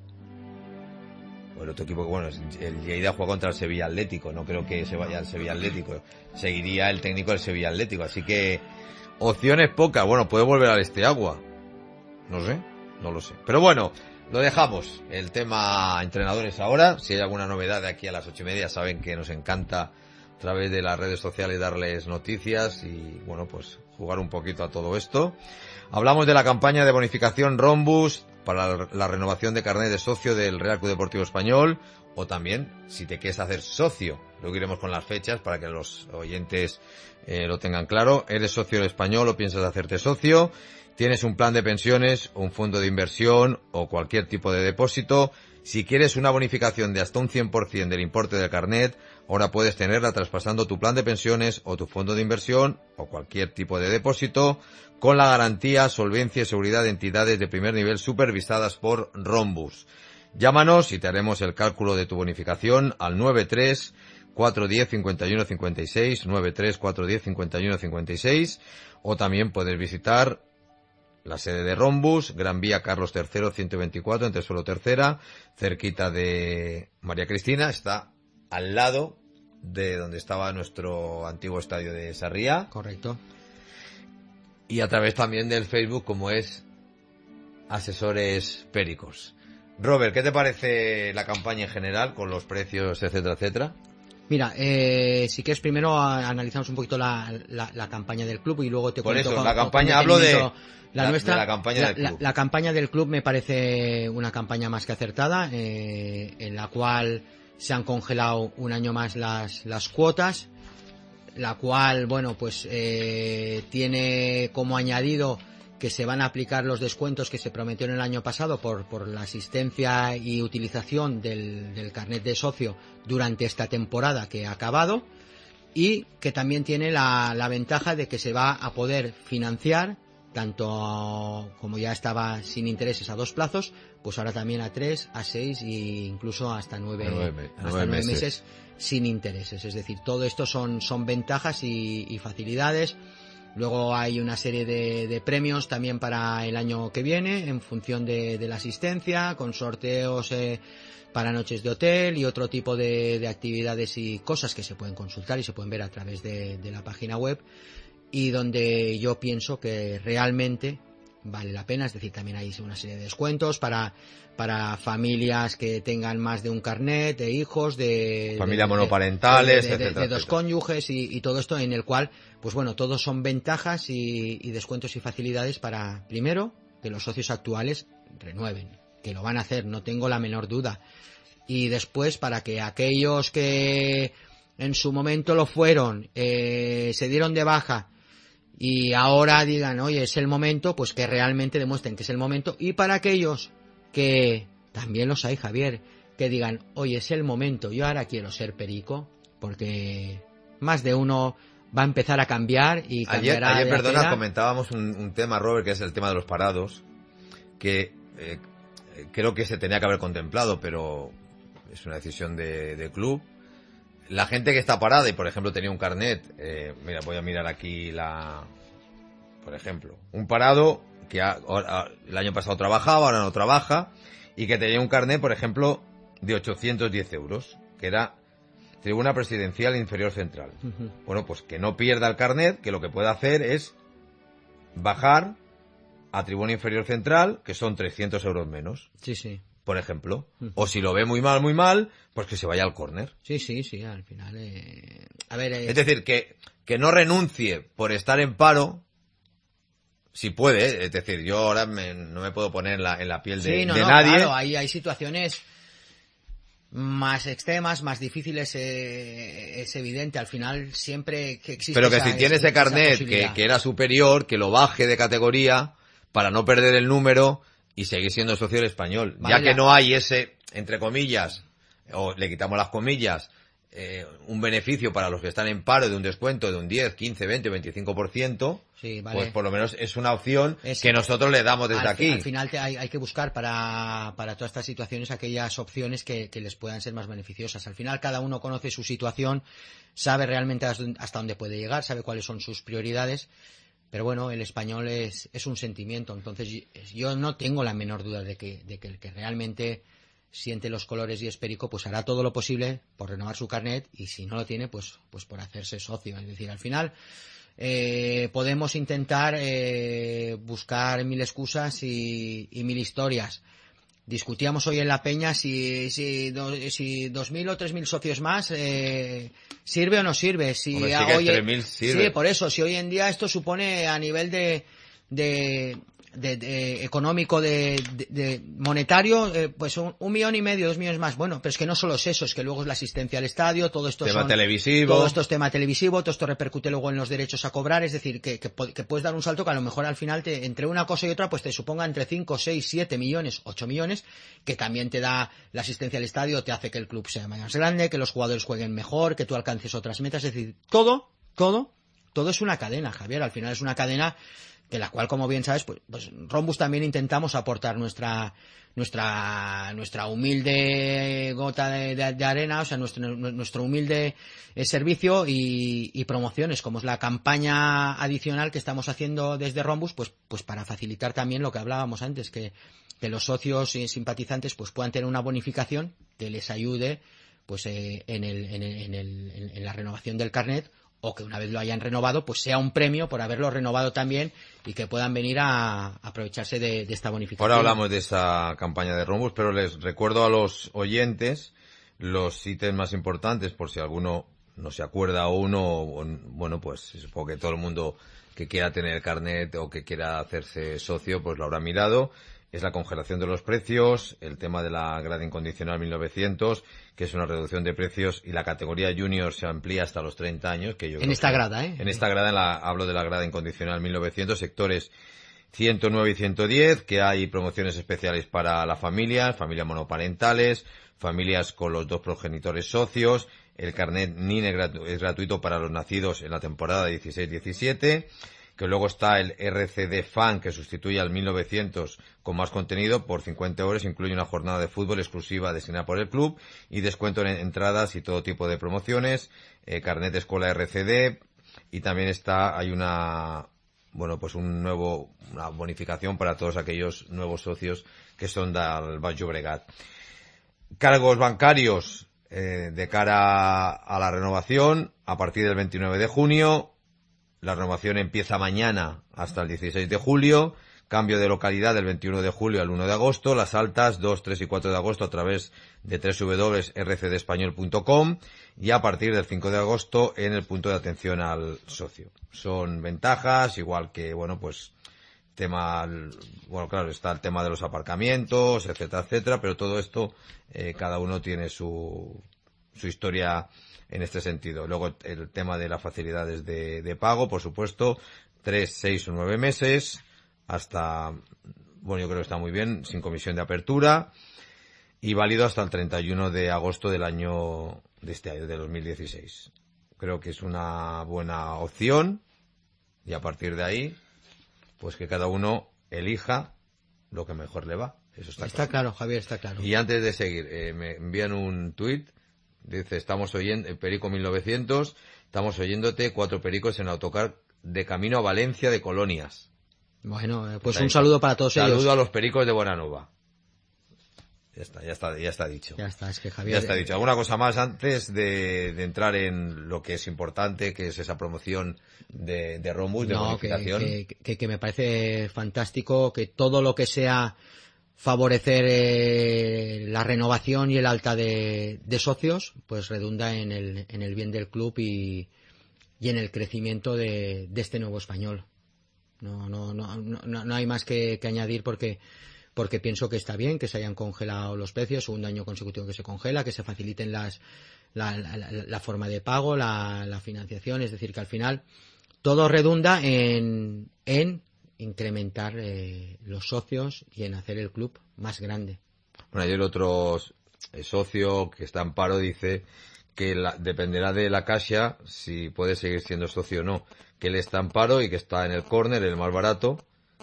[SPEAKER 1] O el otro equipo, bueno, el Lleida juega contra el Sevilla Atlético, no creo que se vaya al Sevilla Atlético, seguiría el técnico del Sevilla Atlético, así que opciones pocas. Bueno, puede volver al Esteagua, no sé, no lo sé, pero bueno, lo dejamos, el tema entrenadores ahora. Si hay alguna novedad de aquí a las 8:30, saben que nos encanta a través de las redes sociales darles noticias y, bueno, pues jugar un poquito a todo esto. Hablamos de la campaña de bonificación Rhombus para la renovación de carnet de socio del Real Club Deportivo Español, o también si te quieres hacer socio. Luego iremos con las fechas para que los oyentes lo tengan claro. ¿Eres socio del Español o piensas hacerte socio? ¿Tienes un plan de pensiones, un fondo de inversión o cualquier tipo de depósito? Si quieres una bonificación de hasta un 100% del importe del carnet, ahora puedes tenerla traspasando tu plan de pensiones o tu fondo de inversión o cualquier tipo de depósito con la garantía, solvencia y seguridad de entidades de primer nivel supervisadas por Rhombus. Llámanos y te haremos el cálculo de tu bonificación al 93 410 51 56, 93 410 51 56, o también puedes visitar la sede de Rhombus, Gran Vía Carlos III 124, en Tesuelo Tercera, cerquita de María Cristina. Está al lado de donde estaba nuestro antiguo estadio de Sarriá.
[SPEAKER 5] Correcto.
[SPEAKER 1] Y a través también del Facebook, como es Asesores Péricos. Robert, ¿qué te parece la campaña en general, con los precios, etcétera, etcétera?
[SPEAKER 5] Mira, si quieres primero analizamos un poquito la campaña del club y luego te cuento.
[SPEAKER 1] Por eso, la campaña, hablo de
[SPEAKER 5] nuestra.
[SPEAKER 1] La campaña del club.
[SPEAKER 5] La campaña del club me parece una campaña más que acertada, en la cual se han congelado un año más las cuotas, la cual, bueno, pues tiene como añadido que se van a aplicar los descuentos que se prometieron el año pasado por la asistencia y utilización del carnet de socio durante esta temporada que ha acabado, y que también tiene la ventaja de que se va a poder financiar, tanto como ya estaba sin intereses a 2 plazos, pues ahora también a 3, a 6 e incluso hasta 9 meses sin intereses. Es decir, todo esto son ventajas y facilidades. Luego hay una serie de premios también para el año que viene, en función de la asistencia, con sorteos para noches de hotel y otro tipo de actividades y cosas que se pueden consultar y se pueden ver a través de la página web, y donde yo pienso que realmente vale la pena. Es decir, también hay una serie de descuentos para familias que tengan más de un carnet, de hijos, de
[SPEAKER 1] familias monoparentales,
[SPEAKER 5] de 2 cónyuges y todo esto, en el cual, pues bueno, todos son ventajas y descuentos y facilidades para, primero, que los socios actuales renueven, que lo van a hacer, no tengo la menor duda, y después para que aquellos que en su momento lo fueron, se dieron de baja y ahora digan, oye, es el momento, pues que realmente demuestren que es el momento, y para aquellos que también los hay, Javier, que digan, oye, es el momento, yo ahora quiero ser perico, porque más de uno va a empezar a cambiar y cambiará.
[SPEAKER 1] Ayer, perdona, comentábamos un tema, Robert, que es el tema de los parados, que creo que se tenía que haber contemplado, pero es una decisión de club. La gente que está parada y, por ejemplo, tenía un carnet, mira, voy a mirar aquí por ejemplo, un parado que el año pasado trabajaba, ahora no trabaja, y que tenía un carnet, por ejemplo, de 810 euros, que era Tribuna Presidencial Inferior Central.
[SPEAKER 5] Uh-huh.
[SPEAKER 1] Bueno, pues que no pierda el carnet, que lo que puede hacer es bajar a Tribuna Inferior Central, que son 300 euros menos.
[SPEAKER 5] Sí, sí.
[SPEAKER 1] Por ejemplo. Uh-huh. O si lo ve muy mal, pues que se vaya al córner.
[SPEAKER 5] Sí, al final. A ver,
[SPEAKER 1] es decir, que no renuncie por estar en paro, si puede, es decir, yo ahora no me puedo poner en la piel de nadie.
[SPEAKER 5] Claro, hay situaciones más extremas, más difíciles, es evidente, al final siempre que existe.
[SPEAKER 1] Pero que si tiene ese carnet que era superior, que lo baje de categoría para no perder el número y seguir siendo socio del Español.
[SPEAKER 5] Vale,
[SPEAKER 1] Ya que no hay ese, entre comillas, o le quitamos las comillas, un beneficio para los que están en paro de un descuento de un 10, 15, 20, 25%,
[SPEAKER 5] Sí, vale.
[SPEAKER 1] pues por lo menos es una opción
[SPEAKER 5] Es-
[SPEAKER 1] que nosotros le damos desde aquí.
[SPEAKER 5] Al final hay que buscar para todas estas situaciones aquellas opciones que les puedan ser más beneficiosas. Al final cada uno conoce su situación, sabe realmente hasta dónde puede llegar, sabe cuáles son sus prioridades. Pero bueno, el Español es un sentimiento. Entonces yo no tengo la menor duda de que el que realmente siente los colores y es perico, pues hará todo lo posible por renovar su carnet, y si no lo tiene, pues por hacerse socio. Es decir, al final podemos intentar buscar mil excusas y mil historias. Discutíamos hoy en la peña si 2.000 o 3.000 socios más sirve o no sirve. Si
[SPEAKER 1] Hombre, sí que
[SPEAKER 5] hoy,
[SPEAKER 1] 3.000 sirve.
[SPEAKER 5] Sí, por eso, si hoy en día esto supone a nivel de económico, de monetario, pues 1,5 millones, 2 millones más. Bueno, pero es que no solo es eso, es que luego es la asistencia al estadio, todo esto
[SPEAKER 1] Tema televisivo.
[SPEAKER 5] todo esto es tema televisivo, todo esto repercute luego en los derechos a cobrar. Es decir, que puedes dar un salto que a lo mejor al final entre una cosa y otra pues te suponga entre 5, 6, 7 millones, 8 millones, que también te da la asistencia al estadio, te hace que el club sea más grande, que los jugadores jueguen mejor, que tú alcances otras metas. Es decir, todo es una cadena, Javier. Al final es una cadena de la cual, como bien sabes, pues Rhombus también intentamos aportar nuestra humilde gota de arena, o sea, nuestro humilde servicio y promociones, como es la campaña adicional que estamos haciendo desde Rhombus, pues para facilitar también lo que hablábamos antes, que los socios y simpatizantes pues puedan tener una bonificación que les ayude pues en la renovación del carnet, o que una vez lo hayan renovado, pues sea un premio por haberlo renovado también, y que puedan venir a aprovecharse de esta bonificación.
[SPEAKER 1] Ahora hablamos de esa campaña de Rhombus, pero les recuerdo a los oyentes los ítems más importantes, por si alguno no se acuerda aún, bueno, pues supongo que todo el mundo que quiera tener el carnet o que quiera hacerse socio, pues lo habrá mirado. Es la congelación de los precios, el tema de la grada incondicional 1900, que es una reducción de precios, y la categoría junior se amplía hasta los 30 años. Que yo
[SPEAKER 5] en esta grada,
[SPEAKER 1] En esta grada, hablo de la grada incondicional 1900, sectores 109 y 110, que hay promociones especiales para la familia, familias monoparentales, familias con los dos progenitores socios. El carnet NIN es gratuito para los nacidos en la temporada 16-17. Que luego está el RCD Fan, que sustituye al 1900 con más contenido. Por 50 euros incluye una jornada de fútbol exclusiva destinada por el club y descuento en entradas y todo tipo de promociones. Carnet de escuela RCD, y también hay una bonificación para todos aquellos nuevos socios que son del Baix Llobregat. Cargos bancarios de cara a la renovación a partir del 29 de junio. La renovación empieza mañana hasta el 16 de julio. Cambio de localidad del 21 de julio al 1 de agosto. Las altas 2, 3 y 4 de agosto a través de www.rcdespañol.com. Y a partir del 5 de agosto en el punto de atención al socio. Son ventajas, igual que, claro, está el tema de los aparcamientos, etcétera, etcétera. Pero todo esto, cada uno tiene su historia en este sentido. Luego el tema de las facilidades de pago, por supuesto, 3, 6 o 9 meses, hasta, yo creo que está muy bien, sin comisión de apertura, y válido hasta el 31 de agosto de este año, de 2016. Creo que es una buena opción, y a partir de ahí, pues que cada uno elija lo que mejor le va. Eso está
[SPEAKER 5] claro, Javier, está claro.
[SPEAKER 1] Y antes de seguir, me envían un tuit. Dice, estamos oyendo, Perico 1900, estamos oyéndote, 4 pericos en autocar de camino a Valencia de Colonias.
[SPEAKER 5] Bueno, pues un saludo para todos ellos.
[SPEAKER 1] Saludo a los pericos de Bonanova. Ya está dicho.
[SPEAKER 5] Ya está, es que Javier...
[SPEAKER 1] Ya está dicho. ¿Alguna cosa más antes de entrar en lo que es importante, que es esa promoción de Rhombus, de bonificación?
[SPEAKER 5] Que me parece fantástico que todo lo que sea favorecer la renovación y el alta de socios, pues redunda en el bien del club y en el crecimiento de este nuevo Español. No hay más que añadir, porque pienso que está bien que se hayan congelado los precios, segundo año consecutivo que se congela, que se faciliten la forma de pago, la financiación. Es decir, que al final todo redunda en incrementar los socios y en hacer el club más grande.
[SPEAKER 1] Bueno, ayer otro socio que está en paro dice que dependerá de la Caixa si puede seguir siendo socio o no, que él está en paro y que está en el córner, el más barato.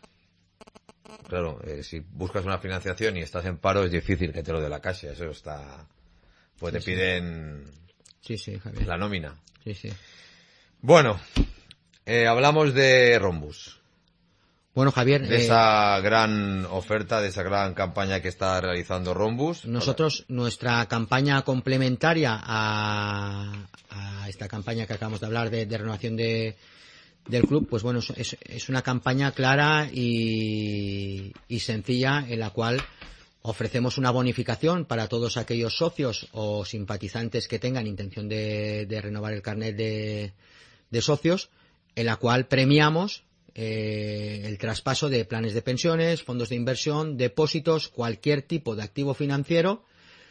[SPEAKER 1] Claro, si buscas una financiación y estás en paro es difícil que te lo dé la Caixa, eso está... Pues
[SPEAKER 5] Sí,
[SPEAKER 1] te piden
[SPEAKER 5] Sí, Javier.
[SPEAKER 1] la nómina.
[SPEAKER 5] Sí.
[SPEAKER 1] Bueno, hablamos de Rhombus.
[SPEAKER 5] Bueno, Javier,
[SPEAKER 1] De esa gran oferta, de esa gran campaña que está realizando Rhombus.
[SPEAKER 5] nosotros, nuestra campaña complementaria a esta campaña que acabamos de hablar de renovación del club, pues bueno, es una campaña clara y sencilla en la cual ofrecemos una bonificación para todos aquellos socios o simpatizantes que tengan intención de renovar el carnet de socios, en la cual premiamos el traspaso de planes de pensiones, fondos de inversión, depósitos, cualquier tipo de activo financiero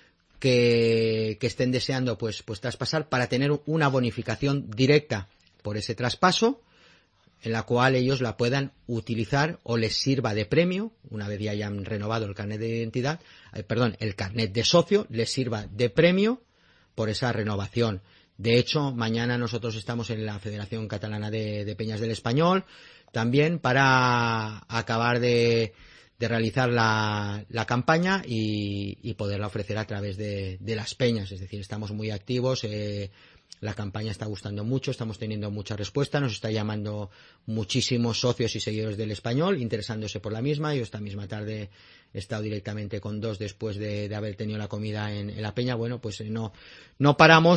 [SPEAKER 5] que estén deseando pues traspasar para tener una bonificación directa por ese traspaso, en la cual ellos la puedan utilizar o les sirva de premio una vez ya hayan renovado el carnet de identidad, el carnet de socio les sirva de premio por esa renovación. De hecho, mañana nosotros estamos en la Federación Catalana de Peñas del Español también para acabar de realizar la campaña y poderla ofrecer a través de las peñas. Es decir, estamos muy activos, la campaña está gustando mucho, estamos teniendo mucha respuesta, nos está llamando muchísimos socios y seguidores del Español interesándose por la misma. Yo esta misma tarde he estado directamente con 2 después de haber tenido la comida en la peña. Bueno, pues no paramos,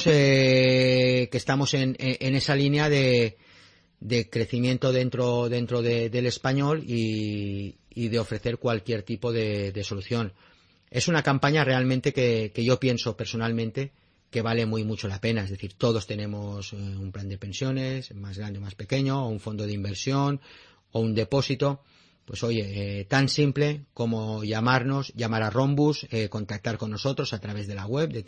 [SPEAKER 5] que estamos en esa línea de crecimiento dentro del Español y de ofrecer cualquier tipo de solución. Es una campaña realmente que yo pienso personalmente que vale mucho la pena. Es decir, todos tenemos un plan de pensiones, más grande o más pequeño, o un fondo de inversión, o un depósito. Pues oye, tan simple como llamar a Rhombus, contactar con nosotros a través de la web de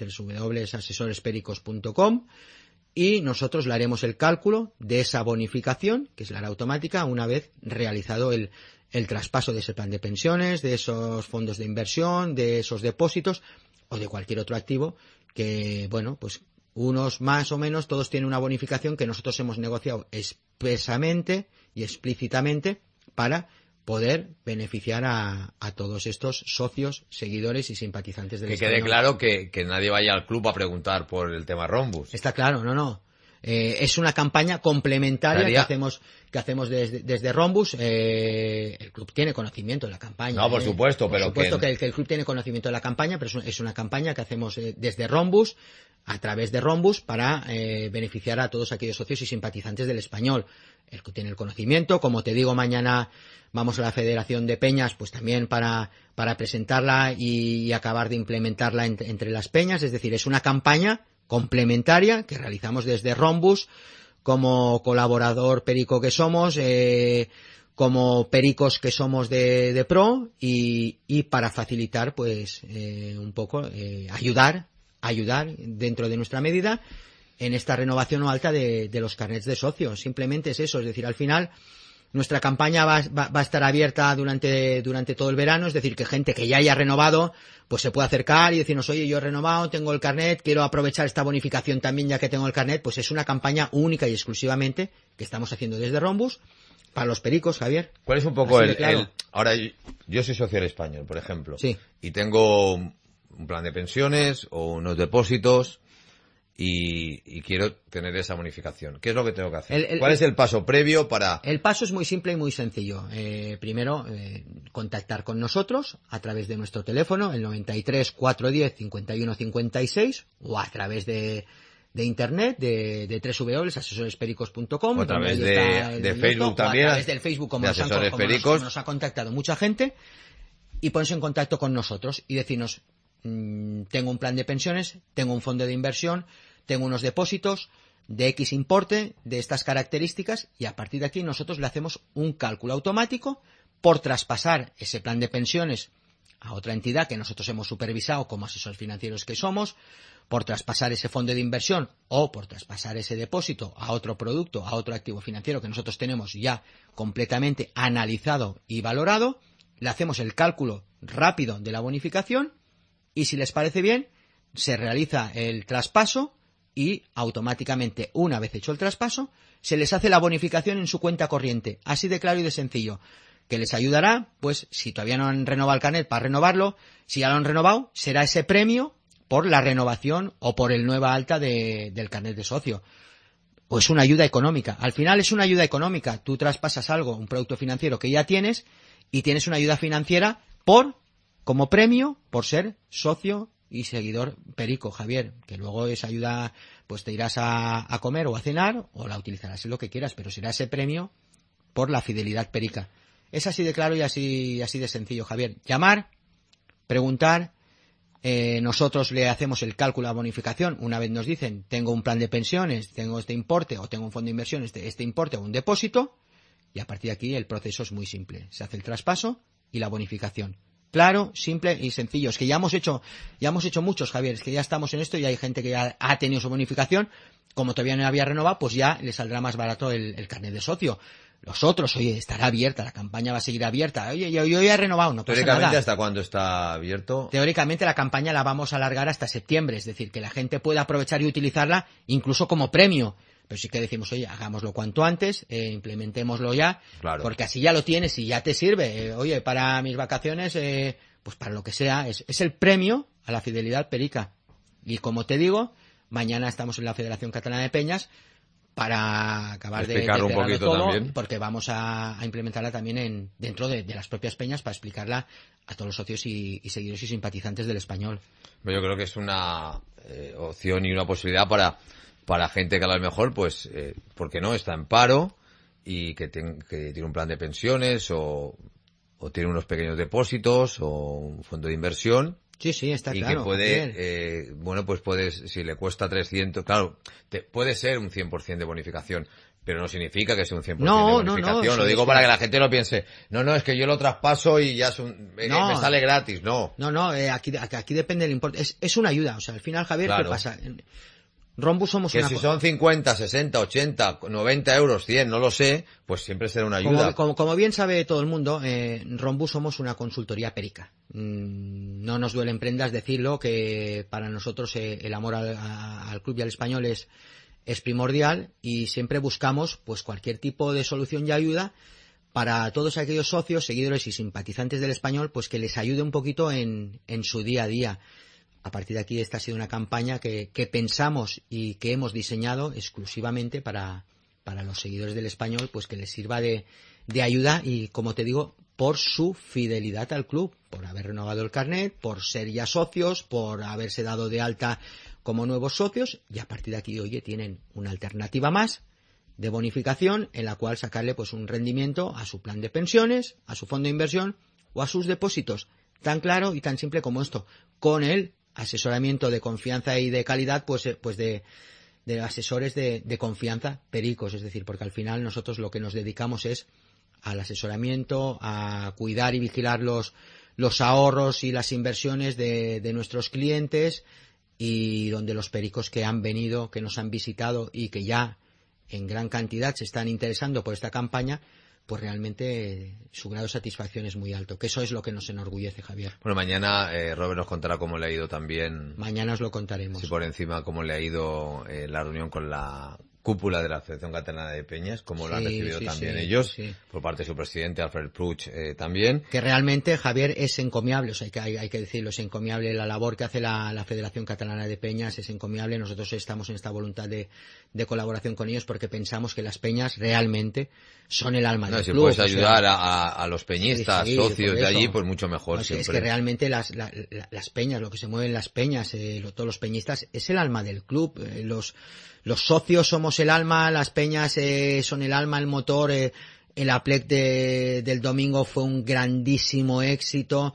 [SPEAKER 5] www.asesorespericos.com y nosotros le haremos el cálculo de esa bonificación, que se la hará automática una vez realizado el traspaso de ese plan de pensiones, de esos fondos de inversión, de esos depósitos o de cualquier otro activo que, bueno, pues unos más o menos, todos tienen una bonificación que nosotros hemos negociado expresamente y explícitamente para poder beneficiar a todos estos socios, seguidores y simpatizantes del Español.
[SPEAKER 1] Que quede claro que nadie vaya al club a preguntar por el tema Rhombus.
[SPEAKER 5] Está claro, no. Es una campaña complementaria que hacemos desde Rhombus. El club tiene conocimiento de la campaña.
[SPEAKER 1] No, por supuesto, pero
[SPEAKER 5] por supuesto que el club tiene conocimiento de la campaña, pero es una campaña que hacemos desde Rhombus, a través de Rhombus, para beneficiar a todos aquellos socios y simpatizantes del Español. El club tiene el conocimiento, como te digo, mañana vamos a la Federación de Peñas, pues también para presentarla y acabar de implementarla entre las peñas. Es decir, es una campaña complementaria que realizamos desde Rhombus como colaborador perico que somos, como pericos que somos de pro y para facilitar pues un poco ayudar dentro de nuestra medida en esta renovación o alta de los carnets de socios. Simplemente es eso, es decir, al final nuestra campaña va a estar abierta durante todo el verano, es decir, que gente que ya haya renovado pues se puede acercar y decirnos, oye, yo he renovado, tengo el carnet, quiero aprovechar esta bonificación también ya que tengo el carnet. Pues es una campaña única y exclusivamente que estamos haciendo desde Rhombus para los pericos, Javier.
[SPEAKER 1] ¿Cuál es un poco
[SPEAKER 5] claro.
[SPEAKER 1] Ahora, yo soy socio del Español, por ejemplo,
[SPEAKER 5] sí,
[SPEAKER 1] y tengo un plan de pensiones o unos depósitos y quiero tener esa bonificación. ¿Qué es lo que tengo que hacer? ¿Cuál es el paso previo para...? El
[SPEAKER 5] paso es muy simple y muy sencillo. Primero, contactar con nosotros a través de nuestro teléfono, el 93 410 51 56, o a través de internet, de www.asesorespericos.com,
[SPEAKER 1] o a través de Facebook también,
[SPEAKER 5] a través del Facebook, como nos ha contactado mucha gente, y ponerse en contacto con nosotros y decirnos, tengo un plan de pensiones, tengo un fondo de inversión, tengo unos depósitos de X importe, de estas características, y a partir de aquí nosotros le hacemos un cálculo automático por traspasar ese plan de pensiones a otra entidad que nosotros hemos supervisado como asesores financieros que somos, por traspasar ese fondo de inversión o por traspasar ese depósito a otro producto, a otro activo financiero que nosotros tenemos ya completamente analizado y valorado, le hacemos el cálculo rápido de la bonificación y si les parece bien, se realiza el traspaso y automáticamente, una vez hecho el traspaso, se les hace la bonificación en su cuenta corriente. Así de claro y de sencillo. Que les ayudará, pues, si todavía no han renovado el carnet, para renovarlo. Si ya lo han renovado, será ese premio por la renovación o por el nueva alta del carnet de socio. O es una ayuda económica. Al final es una ayuda económica. Tú traspasas algo, un producto financiero que ya tienes, y tienes una ayuda financiera como premio, por ser socio y seguidor Perico, Javier, que luego esa ayuda pues te irás a comer o a cenar o la utilizarás en lo que quieras, pero será ese premio por la fidelidad perica. Es así de claro y así de sencillo, Javier. Llamar, preguntar, nosotros le hacemos el cálculo de bonificación. Una vez nos dicen, tengo un plan de pensiones, tengo este importe, o tengo un fondo de inversión, este importe o un depósito, y a partir de aquí el proceso es muy simple. Se hace el traspaso y la bonificación. Claro, simple y sencillo. Es que ya hemos hecho muchos, Javier. Es que ya estamos en esto y hay gente que ya ha tenido su bonificación. Como todavía no había renovado, pues ya le saldrá más barato el carnet de socio. Los otros, oye, estará abierta, la campaña va a seguir abierta. Oye, yo ya he renovado, no pasa nada.
[SPEAKER 1] Teóricamente, ¿hasta cuándo está abierto?
[SPEAKER 5] Teóricamente la campaña la vamos a alargar hasta septiembre, es decir, que la gente pueda aprovechar y utilizarla incluso como premio. Pero sí que decimos, oye, hagámoslo cuanto antes, implementémoslo ya,
[SPEAKER 1] claro.
[SPEAKER 5] Porque así ya lo tienes y ya te sirve. Oye, para mis vacaciones, pues para lo que sea, es el premio a la fidelidad perica. Y como te digo, mañana estamos en la Federación Catalana de Peñas para acabar de
[SPEAKER 1] explicarlo un poquito
[SPEAKER 5] todo,
[SPEAKER 1] también,
[SPEAKER 5] porque vamos a implementarla también dentro de las propias peñas para explicarla a todos los socios y seguidores y simpatizantes del Español.
[SPEAKER 1] Yo creo que es una opción y una posibilidad para gente que a lo mejor, pues, porque no está en paro y que tiene un plan de pensiones o tiene unos pequeños depósitos o un fondo de inversión.
[SPEAKER 5] Sí, está
[SPEAKER 1] y
[SPEAKER 5] claro.
[SPEAKER 1] Y que puede, pues puedes, si le cuesta 300, claro, puede ser un 100% de bonificación, pero no significa que sea un 100% de bonificación.
[SPEAKER 5] No,
[SPEAKER 1] lo digo para que la gente no piense, no, es que yo lo traspaso y ya me sale gratis, no.
[SPEAKER 5] No, aquí depende del importe. Es una ayuda, o sea, al final, Javier,
[SPEAKER 1] claro.
[SPEAKER 5] ¿Qué pasa? Rombus somos
[SPEAKER 1] que si son 50, 60, 80, 90 euros, 100, no lo sé, pues siempre será una ayuda.
[SPEAKER 5] Como bien sabe todo el mundo, Rombus somos una consultoría perica. No nos duele en prendas decirlo, que para nosotros el amor al club y al español es primordial y siempre buscamos pues cualquier tipo de solución y ayuda para todos aquellos socios, seguidores y simpatizantes del español, pues que les ayude un poquito en su día a día. A partir de aquí, esta ha sido una campaña que pensamos y que hemos diseñado exclusivamente para los seguidores del español, pues que les sirva de ayuda y, como te digo, por su fidelidad al club, por haber renovado el carnet, por ser ya socios, por haberse dado de alta como nuevos socios, y a partir de aquí, oye, tienen una alternativa más de bonificación en la cual sacarle pues un rendimiento a su plan de pensiones, a su fondo de inversión o a sus depósitos. Tan claro y tan simple como esto, con el asesoramiento de confianza y de calidad, pues de asesores de confianza pericos, es decir, porque al final nosotros lo que nos dedicamos es al asesoramiento, a cuidar y vigilar los ahorros y las inversiones de nuestros clientes, y donde los pericos que han venido, que nos han visitado y que ya en gran cantidad se están interesando por esta campaña, pues realmente su grado de satisfacción es muy alto, que eso es lo que nos enorgullece, Javier.
[SPEAKER 1] Bueno, mañana Robert nos contará cómo le ha ido también.
[SPEAKER 5] Mañana os lo contaremos.
[SPEAKER 1] Sí, por encima, cómo le ha ido la reunión con la cúpula de la Federación Catalana de Peñas, cómo lo han recibido también ellos, por parte de su presidente, Alfred Puig, también.
[SPEAKER 5] Que realmente, Javier, es encomiable, o sea, hay que decirlo, es encomiable la labor que hace la Federación Catalana de Peñas, es encomiable. Nosotros estamos en esta voluntad de colaboración con ellos porque pensamos que las peñas realmente son el alma del club.
[SPEAKER 1] Si puedes ayudar a los peñistas, socios de allí, pues mucho mejor.
[SPEAKER 5] Es que realmente las peñas, lo que se mueve en las peñas, todos los peñistas, es el alma del club. Los socios somos el alma, las peñas son el alma, el motor. El Aplec del domingo fue un grandísimo éxito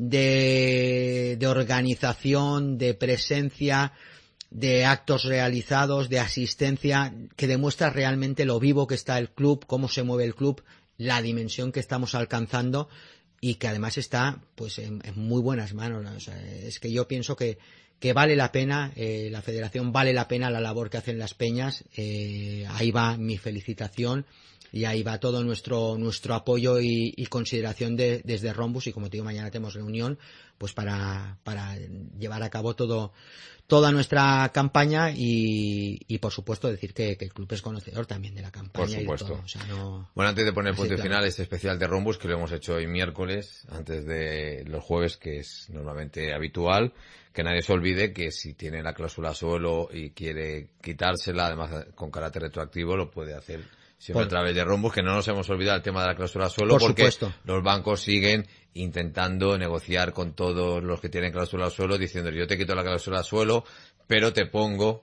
[SPEAKER 5] de organización, de presencia, de actos realizados, de asistencia, que demuestra realmente lo vivo que está el club, cómo se mueve el club, la dimensión que estamos alcanzando y que además está pues en muy buenas manos, ¿no? O sea, es que yo pienso que vale la pena, la federación vale la pena la labor que hacen las peñas, ahí va mi felicitación y ahí va todo nuestro apoyo y consideración desde Rhombus, y como te digo, mañana tenemos reunión pues para llevar a cabo toda nuestra campaña y por supuesto decir que el club es conocedor también de la campaña.
[SPEAKER 1] Por supuesto.
[SPEAKER 5] Y de todo. O sea, no...
[SPEAKER 1] Bueno, antes de poner punto
[SPEAKER 5] claro.
[SPEAKER 1] final, este especial de Rhombus que lo hemos hecho hoy miércoles, antes de los jueves, que es normalmente habitual, que nadie se olvide que si tiene la cláusula suelo y quiere quitársela, además con carácter retroactivo, lo puede hacer siempre a través de Rhombus, que no nos hemos olvidado el tema de la cláusula suelo,
[SPEAKER 5] Por
[SPEAKER 1] porque
[SPEAKER 5] supuesto.
[SPEAKER 1] los bancos siguen intentando negociar con todos los que tienen cláusula suelo, diciendo yo te quito la cláusula suelo, pero te pongo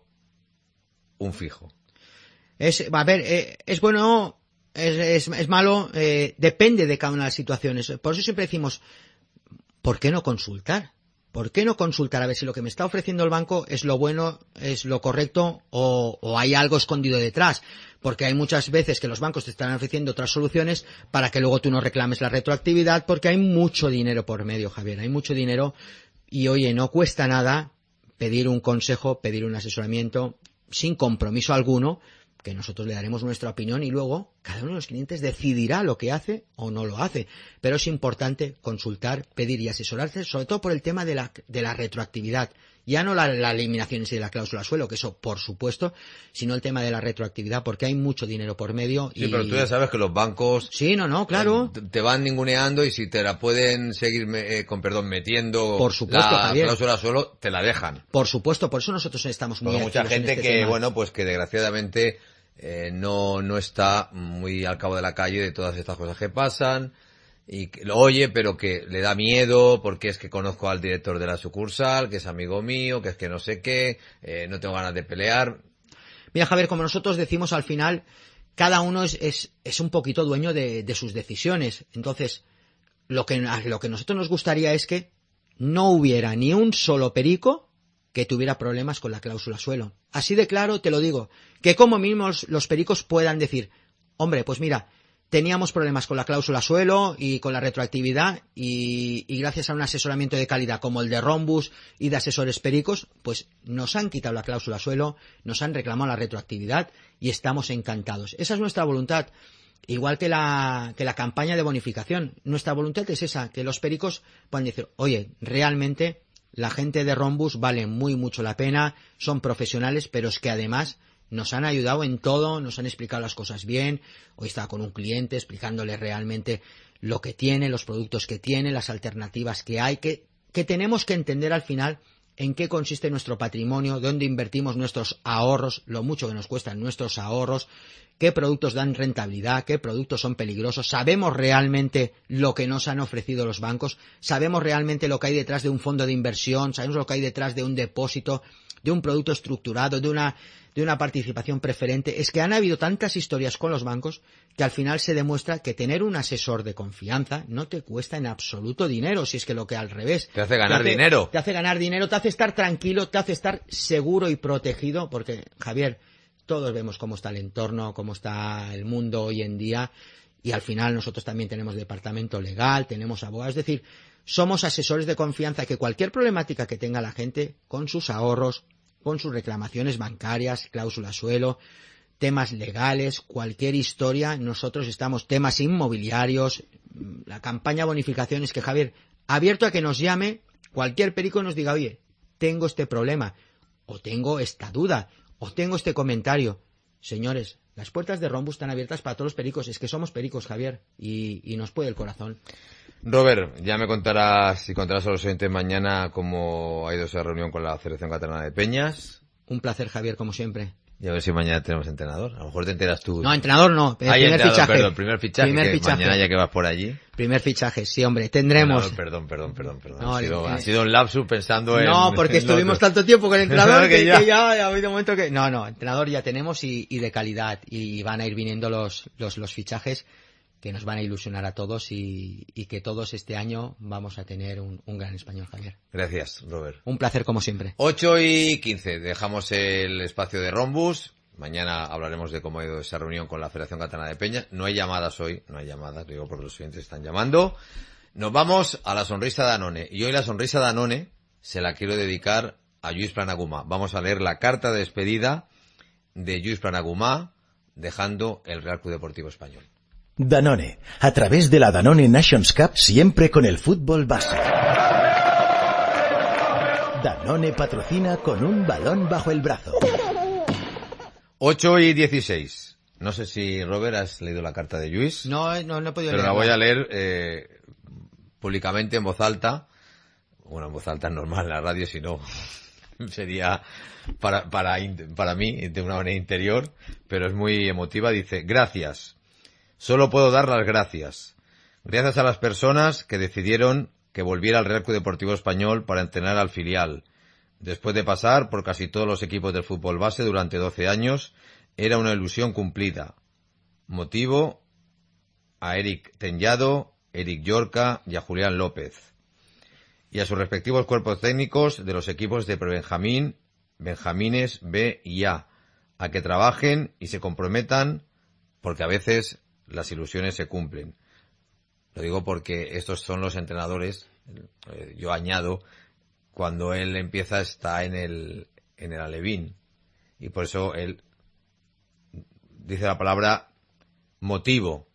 [SPEAKER 1] un fijo.
[SPEAKER 5] Es bueno, es malo, depende de cada una de las situaciones. Por eso siempre decimos, ¿por qué no consultar? ¿Por qué no consultar a ver si lo que me está ofreciendo el banco es lo bueno, es lo correcto o hay algo escondido detrás? Porque hay muchas veces que los bancos te están ofreciendo otras soluciones para que luego tú no reclames la retroactividad, porque hay mucho dinero por medio, Javier, hay mucho dinero y oye, no cuesta nada pedir un consejo, pedir un asesoramiento sin compromiso alguno, que nosotros le daremos nuestra opinión y luego cada uno de los clientes decidirá lo que hace o no lo hace. Pero es importante consultar, pedir y asesorarse, sobre todo por el tema de la retroactividad. Ya no la eliminación en sí de la cláusula suelo, que eso por supuesto, sino el tema de la retroactividad, porque hay mucho dinero por medio.
[SPEAKER 1] Sí, pero tú ya sabes que los bancos...
[SPEAKER 5] Sí, no, claro.
[SPEAKER 1] Te van ninguneando y si te la pueden seguir, metiendo
[SPEAKER 5] Por supuesto,
[SPEAKER 1] la
[SPEAKER 5] Javier.
[SPEAKER 1] cláusula suelo, te la dejan.
[SPEAKER 5] Por supuesto, por eso nosotros estamos muy
[SPEAKER 1] Porque mucha
[SPEAKER 5] activos en
[SPEAKER 1] gente
[SPEAKER 5] este
[SPEAKER 1] que,
[SPEAKER 5] tema.
[SPEAKER 1] bueno, pues que desgraciadamente no está muy al cabo de la calle de todas estas cosas que pasan y que lo oye, pero que le da miedo porque es que conozco al director de la sucursal, que es amigo mío, que es que no sé qué, no tengo ganas de pelear.
[SPEAKER 5] Mira, Javier, como nosotros decimos al final, cada uno es un poquito dueño de sus decisiones. Entonces, lo que nosotros nos gustaría es que no hubiera ni un solo perico que tuviera problemas con la cláusula suelo. Así de claro te lo digo, que como mínimo los pericos puedan decir, hombre, pues mira, teníamos problemas con la cláusula suelo y con la retroactividad y gracias a un asesoramiento de calidad como el de Rhombus y de asesores pericos, pues nos han quitado la cláusula suelo, nos han reclamado la retroactividad y estamos encantados. Esa es nuestra voluntad. Igual que la campaña de bonificación. Nuestra voluntad es esa, que los pericos puedan decir, oye, realmente la gente de Rhombus vale mucho la pena, son profesionales, pero es que además nos han ayudado en todo, nos han explicado las cosas bien. Hoy estaba con un cliente explicándole realmente lo que tiene, los productos que tiene, las alternativas que hay, que tenemos que entender al final en qué consiste nuestro patrimonio, dónde invertimos nuestros ahorros, lo mucho que nos cuestan nuestros ahorros, qué productos dan rentabilidad, qué productos son peligrosos, sabemos realmente lo que nos han ofrecido los bancos, sabemos realmente lo que hay detrás de un fondo de inversión, sabemos lo que hay detrás de un depósito, de un producto estructurado, de una participación preferente. Es que han habido tantas historias con los bancos que al final se demuestra que tener un asesor de confianza no te cuesta en absoluto dinero, si es que lo que al revés.
[SPEAKER 1] Te hace ganar dinero.
[SPEAKER 5] Te hace ganar dinero, te hace estar tranquilo, te hace estar seguro y protegido, porque, Javier, todos vemos cómo está el entorno, cómo está el mundo hoy en día, y al final nosotros también tenemos departamento legal, tenemos abogados, es decir, somos asesores de confianza que cualquier problemática que tenga la gente con sus ahorros, con sus reclamaciones bancarias, cláusula suelo, temas legales, cualquier historia, nosotros estamos, temas inmobiliarios, la campaña bonificaciones, que Javier, abierto a que nos llame cualquier perico y nos diga, oye, tengo este problema, o tengo esta duda, o tengo este comentario. Señores, las puertas de Rhombus están abiertas para todos los pericos, es que somos pericos, Javier, y nos puede el corazón.
[SPEAKER 1] Robert, ya me contarás y contarás a los oyentes mañana cómo ha ido esa reunión con la Federación Catalana de Peñas.
[SPEAKER 5] Un placer, Javier, como siempre.
[SPEAKER 1] Y a ver si mañana tenemos entrenador. A lo mejor te enteras tú.
[SPEAKER 5] No, entrenador no.
[SPEAKER 1] Primer
[SPEAKER 5] Fichaje.
[SPEAKER 1] Perdón, primer fichaje.
[SPEAKER 5] Primer
[SPEAKER 1] que
[SPEAKER 5] fichaje.
[SPEAKER 1] Mañana ya que vas por allí.
[SPEAKER 5] Primer fichaje, sí, hombre. Tendremos.
[SPEAKER 1] Perdón.
[SPEAKER 5] No,
[SPEAKER 1] ha sido un lapsus pensando en...
[SPEAKER 5] No, porque
[SPEAKER 1] en
[SPEAKER 5] estuvimos
[SPEAKER 1] otro.
[SPEAKER 5] tanto tiempo con el entrenador
[SPEAKER 1] Que
[SPEAKER 5] que
[SPEAKER 1] ya.
[SPEAKER 5] ya ha habido un momento que... No, entrenador ya tenemos y de calidad. Y van a ir viniendo los fichajes que nos van a ilusionar a todos y que todos este año vamos a tener un gran español, Javier.
[SPEAKER 1] Gracias, Robert.
[SPEAKER 5] Un placer como siempre.
[SPEAKER 1] 8:15. Dejamos el espacio de Rhombus. Mañana hablaremos de cómo ha ido esa reunión con la Federación Catalana de Peñas. No hay llamadas hoy, digo porque los oyentes están llamando. Nos vamos a la sonrisa de Danone. Y hoy la sonrisa de Danone se la quiero dedicar a Lluís Planagumà. Vamos a leer la carta de despedida de Lluís Planagumà dejando el Real Club Deportivo Español.
[SPEAKER 6] Danone, a través de la Danone Nations Cup, siempre con el fútbol base. Danone patrocina con un balón bajo el brazo.
[SPEAKER 1] 8:16. No sé si, Robert, has leído la carta de Lluís.
[SPEAKER 5] No he podido
[SPEAKER 1] pero
[SPEAKER 5] leerla.
[SPEAKER 1] la voy a leer públicamente en voz alta. Bueno, en voz alta es normal en la radio, si no sería para mí de una manera interior, pero es muy emotiva. Dice: gracias. Solo puedo dar las gracias. Gracias a las personas que decidieron que volviera al Real Club Deportivo Español para entrenar al filial. Después de pasar por casi todos los equipos del fútbol base durante 12 años, era una ilusión cumplida. Motivo a Eric Tenyado, Eric Llorca y a Julián López. Y a sus respectivos cuerpos técnicos de los equipos de prebenjamín, benjamines B y A que trabajen y se comprometan, porque a veces las ilusiones se cumplen. Lo digo porque estos son los entrenadores, yo añado, cuando él empieza está en el alevín, y por eso él dice la palabra motivo,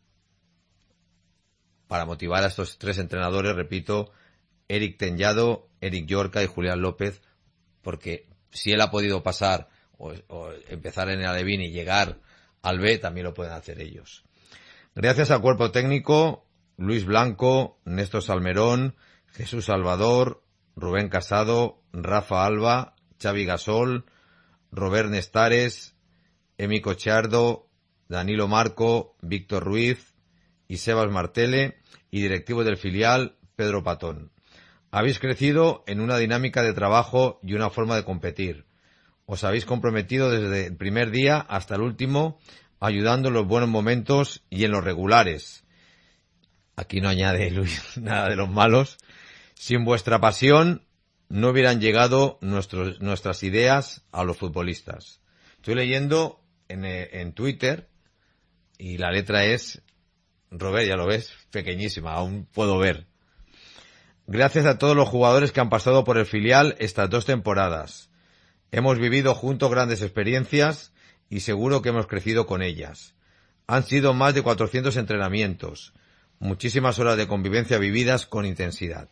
[SPEAKER 1] para motivar a estos tres entrenadores, repito, Eric Tenyado, Eric Llorca y Julián López, porque si él ha podido pasar o empezar en el alevín y llegar al B, también lo pueden hacer ellos. Gracias al cuerpo técnico, Luis Blanco, Néstor Salmerón, Jesús Salvador, Rubén Casado, Rafa Alba, Xavi Gasol, Robert Nestares, Emi Cochardo, Danilo Marco, Víctor Ruiz y Sebas Martele, y directivos del filial, Pedro Patón. Habéis crecido en una dinámica de trabajo y una forma de competir. Os habéis comprometido desde el primer día hasta el último, ayudando en los buenos momentos y en los regulares. Aquí no añade Luis nada de los malos. Sin vuestra pasión no hubieran llegado nuestras ideas a los futbolistas. Estoy leyendo en Twitter y la letra es, Robert, ya lo ves, pequeñísima, aún puedo ver. Gracias a todos los jugadores que han pasado por el filial estas 2 temporadas. Hemos vivido juntos grandes experiencias y seguro que hemos crecido con ellas. Han sido más de 400 entrenamientos, muchísimas horas de convivencia vividas con intensidad.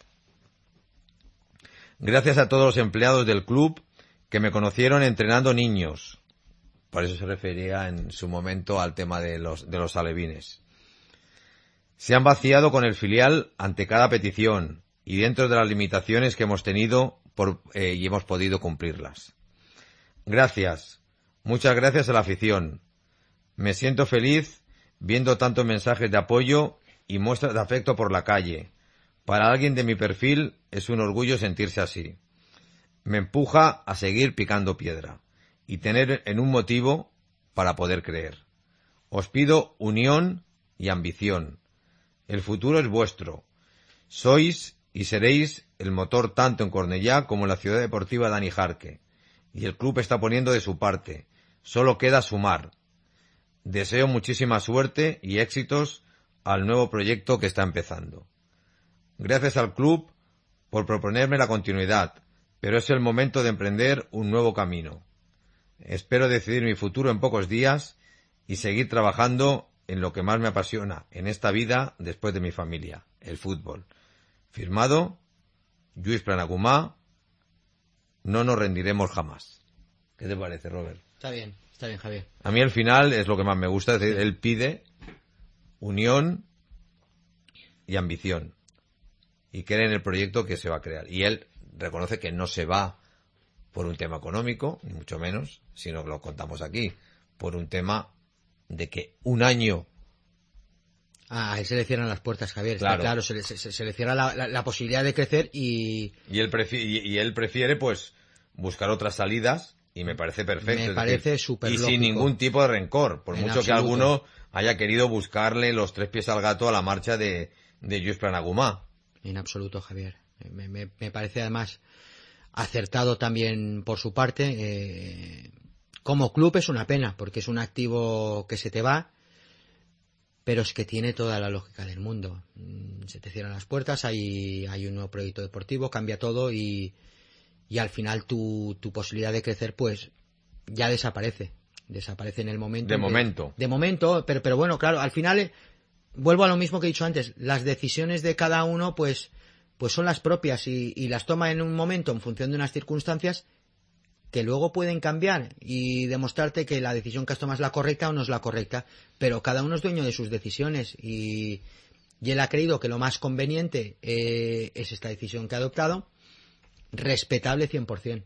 [SPEAKER 1] Gracias a todos los empleados del club que me conocieron entrenando niños. Por eso se refería en su momento al tema de los alevines. Se han vaciado con el filial ante cada petición y dentro de las limitaciones que hemos tenido y hemos podido cumplirlas. Gracias. Muchas gracias a la afición. Me siento feliz viendo tantos mensajes de apoyo y muestras de afecto por la calle. Para alguien de mi perfil es un orgullo sentirse así. Me empuja a seguir picando piedra y tener en un motivo para poder creer. Os pido unión y ambición. El futuro es vuestro. Sois y seréis el motor tanto en Cornellá como en la ciudad deportiva Dani Jarque. Y el club está poniendo de su parte. Solo queda sumar. Deseo muchísima suerte y éxitos al nuevo proyecto que está empezando. Gracias al club por proponerme la continuidad, pero es el momento de emprender un nuevo camino. Espero decidir mi futuro en pocos días y seguir trabajando en lo que más me apasiona en esta vida después de mi familia, el fútbol. Firmado, Lluís Planagumà, no nos rendiremos jamás. ¿Qué te parece, Robert?
[SPEAKER 5] Está bien, Javier.
[SPEAKER 1] A mí el final es lo que más me gusta, es decir, él pide unión y ambición y cree en el proyecto que se va a crear. Y él reconoce que no se va por un tema económico, ni mucho menos, sino que lo contamos aquí, por un tema de que un año...
[SPEAKER 5] A él se le cierran las puertas, Javier.
[SPEAKER 1] Claro,
[SPEAKER 5] está claro, se le cierra la posibilidad de crecer y
[SPEAKER 1] él prefiere pues buscar otras salidas y me parece perfecto.
[SPEAKER 5] Me parece súper lógico.
[SPEAKER 1] Y sin ningún tipo de rencor, por
[SPEAKER 5] En
[SPEAKER 1] mucho
[SPEAKER 5] absoluto.
[SPEAKER 1] que alguno haya querido buscarle los 3 pies al gato a la marcha de Lluís Planagumà.
[SPEAKER 5] En absoluto, Javier. Me parece además acertado también por su parte. Como club es una pena, porque es un activo que se te va. pero es que tiene toda la lógica del mundo. Se te cierran las puertas, hay un nuevo proyecto deportivo, cambia todo y al final tu posibilidad de crecer pues ya desaparece en el momento. De momento, pero bueno, claro, al final vuelvo a lo mismo que he dicho antes, las decisiones de cada uno pues son las propias y las toma en un momento en función de unas circunstancias que luego pueden cambiar y demostrarte que la decisión que has tomado es la correcta o no es la correcta, pero cada uno es dueño de sus decisiones y él ha creído que lo más conveniente es esta decisión que ha adoptado, respetable 100%.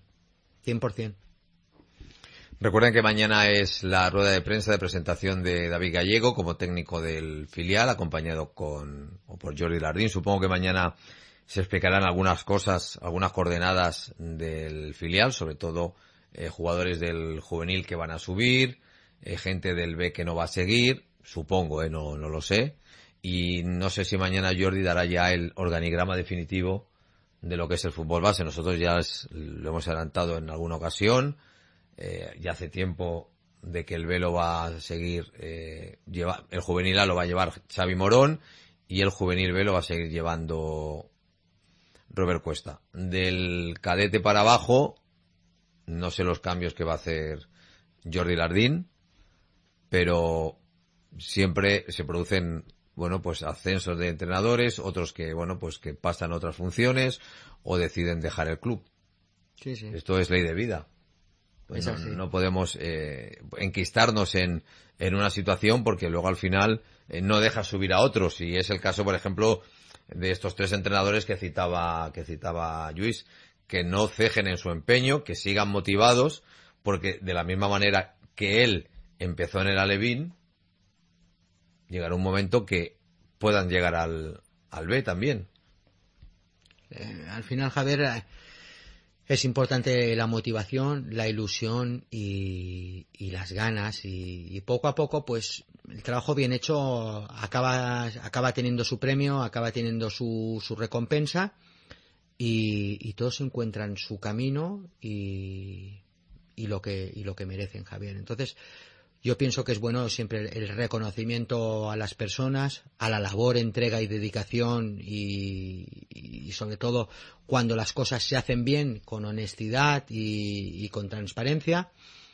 [SPEAKER 1] Recuerden que mañana es la rueda de prensa de presentación de David Gallego como técnico del filial, acompañado por Jordi Lardín. Supongo que mañana se explicarán algunas cosas, algunas coordenadas del filial, sobre todo jugadores del juvenil que van a subir, gente del B que no va a seguir, supongo, no lo sé. Y no sé si mañana Jordi dará ya el organigrama definitivo de lo que es el fútbol base. Nosotros ya lo hemos adelantado en alguna ocasión. Ya hace tiempo de que el B lo va a seguir, el juvenil A lo va a llevar Xavi Morón y el juvenil B lo va a seguir llevando Robert Cuesta. Del cadete para abajo, no sé los cambios que va a hacer Jordi Lardín, pero siempre se producen, pues ascensos de entrenadores, otros que, pues que pasan otras funciones o deciden dejar el club.
[SPEAKER 5] Sí.
[SPEAKER 1] Esto es ley de vida. Pues no podemos enquistarnos en una situación porque luego al final no deja subir a otros, y es el caso, por ejemplo, de estos 3 entrenadores que citaba Lluís, que no cejen en su empeño, que sigan motivados, porque de la misma manera que él empezó en el Alevín, llegará un momento que puedan llegar al B también.
[SPEAKER 5] Al final, Javier, es importante la motivación, la ilusión y las ganas, y poco a poco pues el trabajo bien hecho acaba teniendo su premio, acaba teniendo su recompensa, y todos encuentran su camino y lo que merecen, Javier. Entonces yo pienso que es bueno siempre el reconocimiento a las personas, a la labor, entrega y dedicación, y sobre todo cuando las cosas se hacen bien, con honestidad y con transparencia.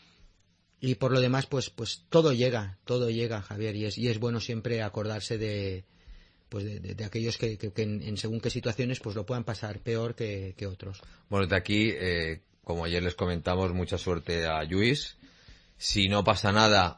[SPEAKER 5] Y por lo demás, pues todo llega, Javier, y es bueno siempre acordarse de aquellos que en según qué situaciones pues lo puedan pasar peor que otros.
[SPEAKER 1] Bueno, de aquí, como ayer les comentamos, mucha suerte a Lluís. Si no pasa nada,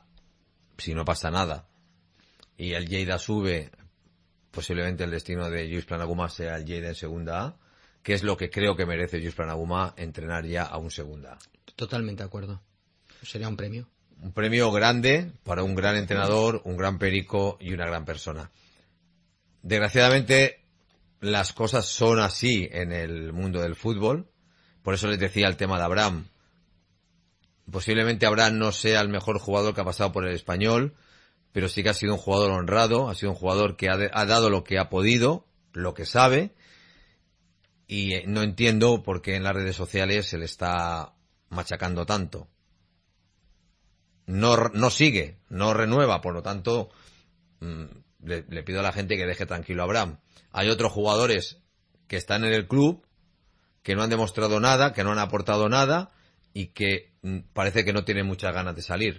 [SPEAKER 1] y el Lleida sube, posiblemente el destino de Lluís Planaguma sea el Lleida en segunda A, que es lo que creo que merece Lluís Planaguma, entrenar ya a un segunda A.
[SPEAKER 5] Totalmente de acuerdo. Sería un premio.
[SPEAKER 1] Un premio grande para un gran entrenador, un gran perico y una gran persona. Desgraciadamente, las cosas son así en el mundo del fútbol. Por eso les decía el tema de Abraham. Posiblemente Abraham no sea el mejor jugador que ha pasado por el Español, pero sí que ha sido un jugador honrado, ha sido un jugador que ha dado lo que ha podido, lo que sabe, y no entiendo por qué en las redes sociales se le está machacando tanto. No sigue, no renueva, por lo tanto le pido a la gente que deje tranquilo a Abraham. Hay otros jugadores que están en el club que no han demostrado nada, que no han aportado nada y que parece que no tienen muchas ganas de salir.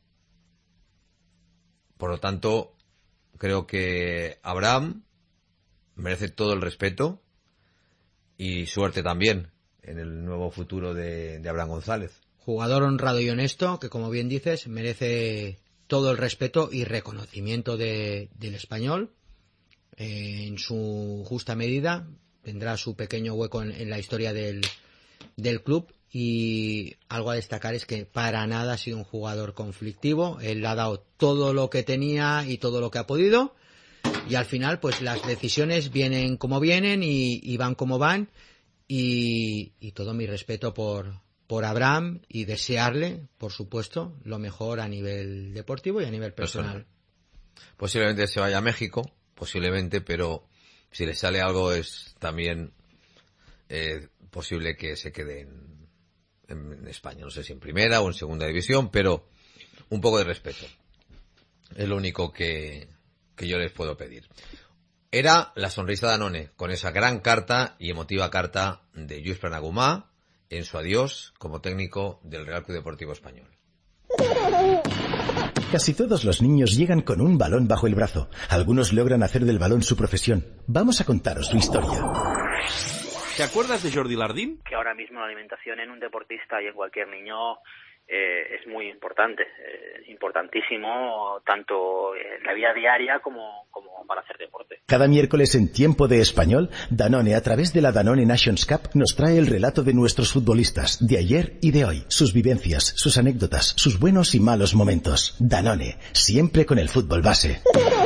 [SPEAKER 1] Por lo tanto, creo que Abraham merece todo el respeto y suerte también en el nuevo futuro de Abraham González.
[SPEAKER 5] Jugador honrado y honesto que, como bien dices, merece todo el respeto y reconocimiento del Español. En su justa medida tendrá su pequeño hueco en la historia del club, y algo a destacar es que para nada ha sido un jugador conflictivo. Él ha dado todo lo que tenía y todo lo que ha podido, y al final pues las decisiones vienen como vienen y van como van, y todo mi respeto por Abraham, y desearle, por supuesto, lo mejor a nivel deportivo y a nivel personal.
[SPEAKER 1] Posiblemente se vaya a México, posiblemente, pero si le sale algo es también posible que se quede en España. No sé si en primera o en segunda división, pero un poco de respeto. Es lo único que que yo les puedo pedir. Era la sonrisa de Danone, con esa gran carta y emotiva carta de Lluís Planagumá en su adiós como técnico del Real Club Deportivo Español.
[SPEAKER 6] Casi todos los niños llegan con un balón bajo el brazo. Algunos logran hacer del balón su profesión. Vamos a contaros su historia.
[SPEAKER 7] ¿Te acuerdas de Jordi Lardín?
[SPEAKER 8] Que ahora mismo la alimentación en un deportista y en cualquier niño es muy importante, importantísimo, tanto en la vida diaria como para hacer deporte.
[SPEAKER 6] Cada miércoles en Tiempo de Español, Danone, a través de la Danone Nations Cup, nos trae el relato de nuestros futbolistas, de ayer y de hoy, sus vivencias, sus anécdotas, sus buenos y malos momentos. Danone, siempre con el fútbol base.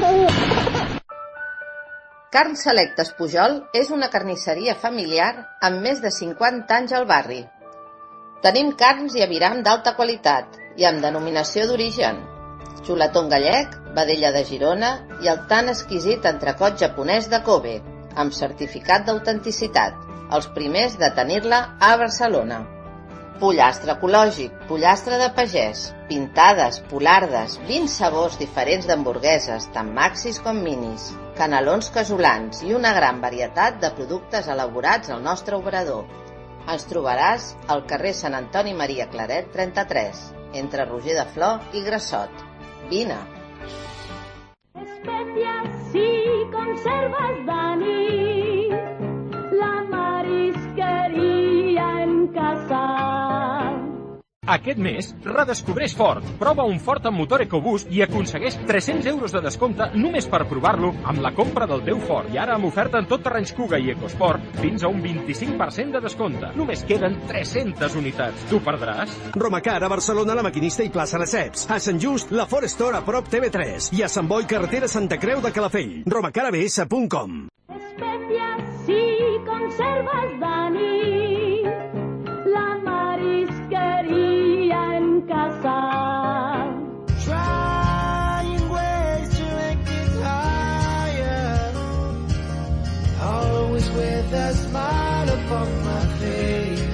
[SPEAKER 9] Carn Selectes Pujol és una carnisseria familiar amb més de 50 anys al barri. Tenim carns i aviram d'alta qualitat i amb denominació d'origen. Xuletón gallec, vedella de Girona i el tan exquisit entrecot japonès de Kobe, amb certificat d'autenticitat, els primers de tenir-la a Barcelona. Pollastre ecològic, pollastre de pagès, pintades, polardes, 20 sabors diferents d'hamburgueses, tant maxis com minis, canelons casolans i una gran varietat de productes elaborats al nostre obrador. Ens trobaràs al carrer Sant Antoni Maria Claret 33, entre Roger de Flor i Grassot. Vine!
[SPEAKER 2] Especias y conservas, Dani, la marisquería en casa.
[SPEAKER 10] Aquest mes, redescobreix Ford. Prova un Ford amb motor EcoBoost i aconsegueix 300 euros de descompte només per provar-lo amb la compra del teu Ford. I ara amb oferta en tot terrenys Kuga i EcoSport fins a un 25% de descompte. Només queden 300 unitats. T'ho perdràs?
[SPEAKER 7] Romacar a Barcelona, La Maquinista i plaça Lesseps. A Sant Just, la Ford Store a prop TV3. I a Sant Boi, carretera Santa Creu de Calafell. romacarabs.com.
[SPEAKER 2] Especias y conservas, Dani, la marisquería en casa.
[SPEAKER 11] Trying ways to make it higher, always with a smile upon my face.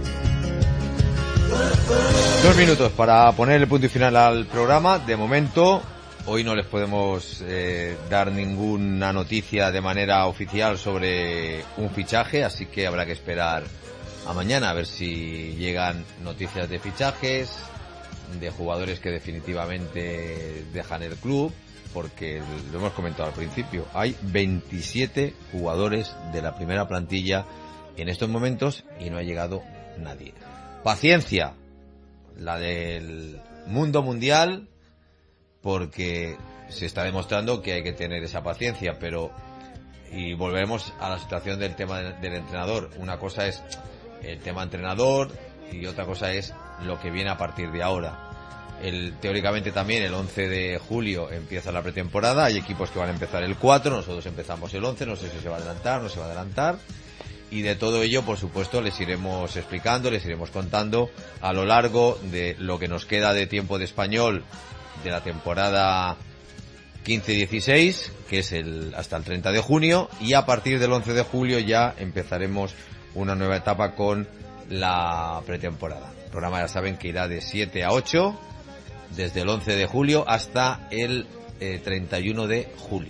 [SPEAKER 1] 2 minutos para poner el punto y final al programa. De momento, hoy no les podemos dar ninguna noticia de manera oficial sobre un fichaje, así que habrá que esperar a mañana a ver si llegan noticias de fichajes, de jugadores que definitivamente dejan el club, porque lo hemos comentado al principio, hay 27 jugadores de la primera plantilla en estos momentos y no ha llegado nadie. Paciencia, la del mundo mundial, porque se está demostrando que hay que tener esa paciencia, pero y volveremos a la situación del tema del entrenador. Una cosa es el tema entrenador y otra cosa es lo que viene a partir de ahora. Teóricamente también el 11 de julio empieza la pretemporada, hay equipos que van a empezar el 4, nosotros empezamos el 11, no sé si se va a adelantar, no se va a adelantar, y de todo ello, por supuesto, les iremos explicando, les iremos contando a lo largo de lo que nos queda de tiempo de español de la temporada 15-16, que es hasta el 30 de junio, y a partir del 11 de julio ya empezaremos una nueva etapa con la pretemporada. El programa, ya saben, que irá de 7 a 8, desde el 11 de julio hasta el 31 de julio.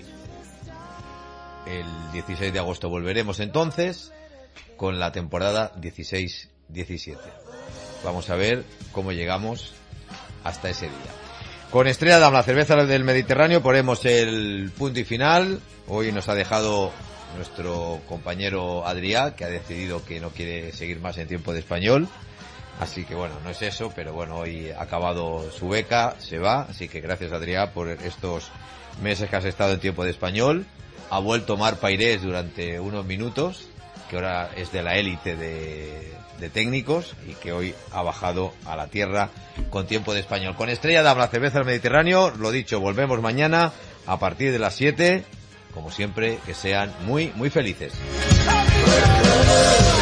[SPEAKER 1] El 16 de agosto volveremos entonces con la temporada 16-17. Vamos a ver cómo llegamos hasta ese día. Con Estrella Damm, la cerveza del Mediterráneo, ponemos el punto y final. Hoy nos ha dejado nuestro compañero Adrià, que ha decidido que no quiere seguir más en Tiempo de Español. Así que bueno, no es eso, pero bueno, hoy ha acabado su beca, se va. Así que gracias, Adrià, por estos meses que has estado en Tiempo de Español. Ha vuelto Mar Pairés durante unos minutos, que ahora es de la élite de técnicos y que hoy ha bajado a la tierra con Tiempo de Español. Con Estrella Damm, la cerveza del Mediterráneo, lo dicho, volvemos mañana a partir de las 7. Como siempre, que sean muy, muy felices.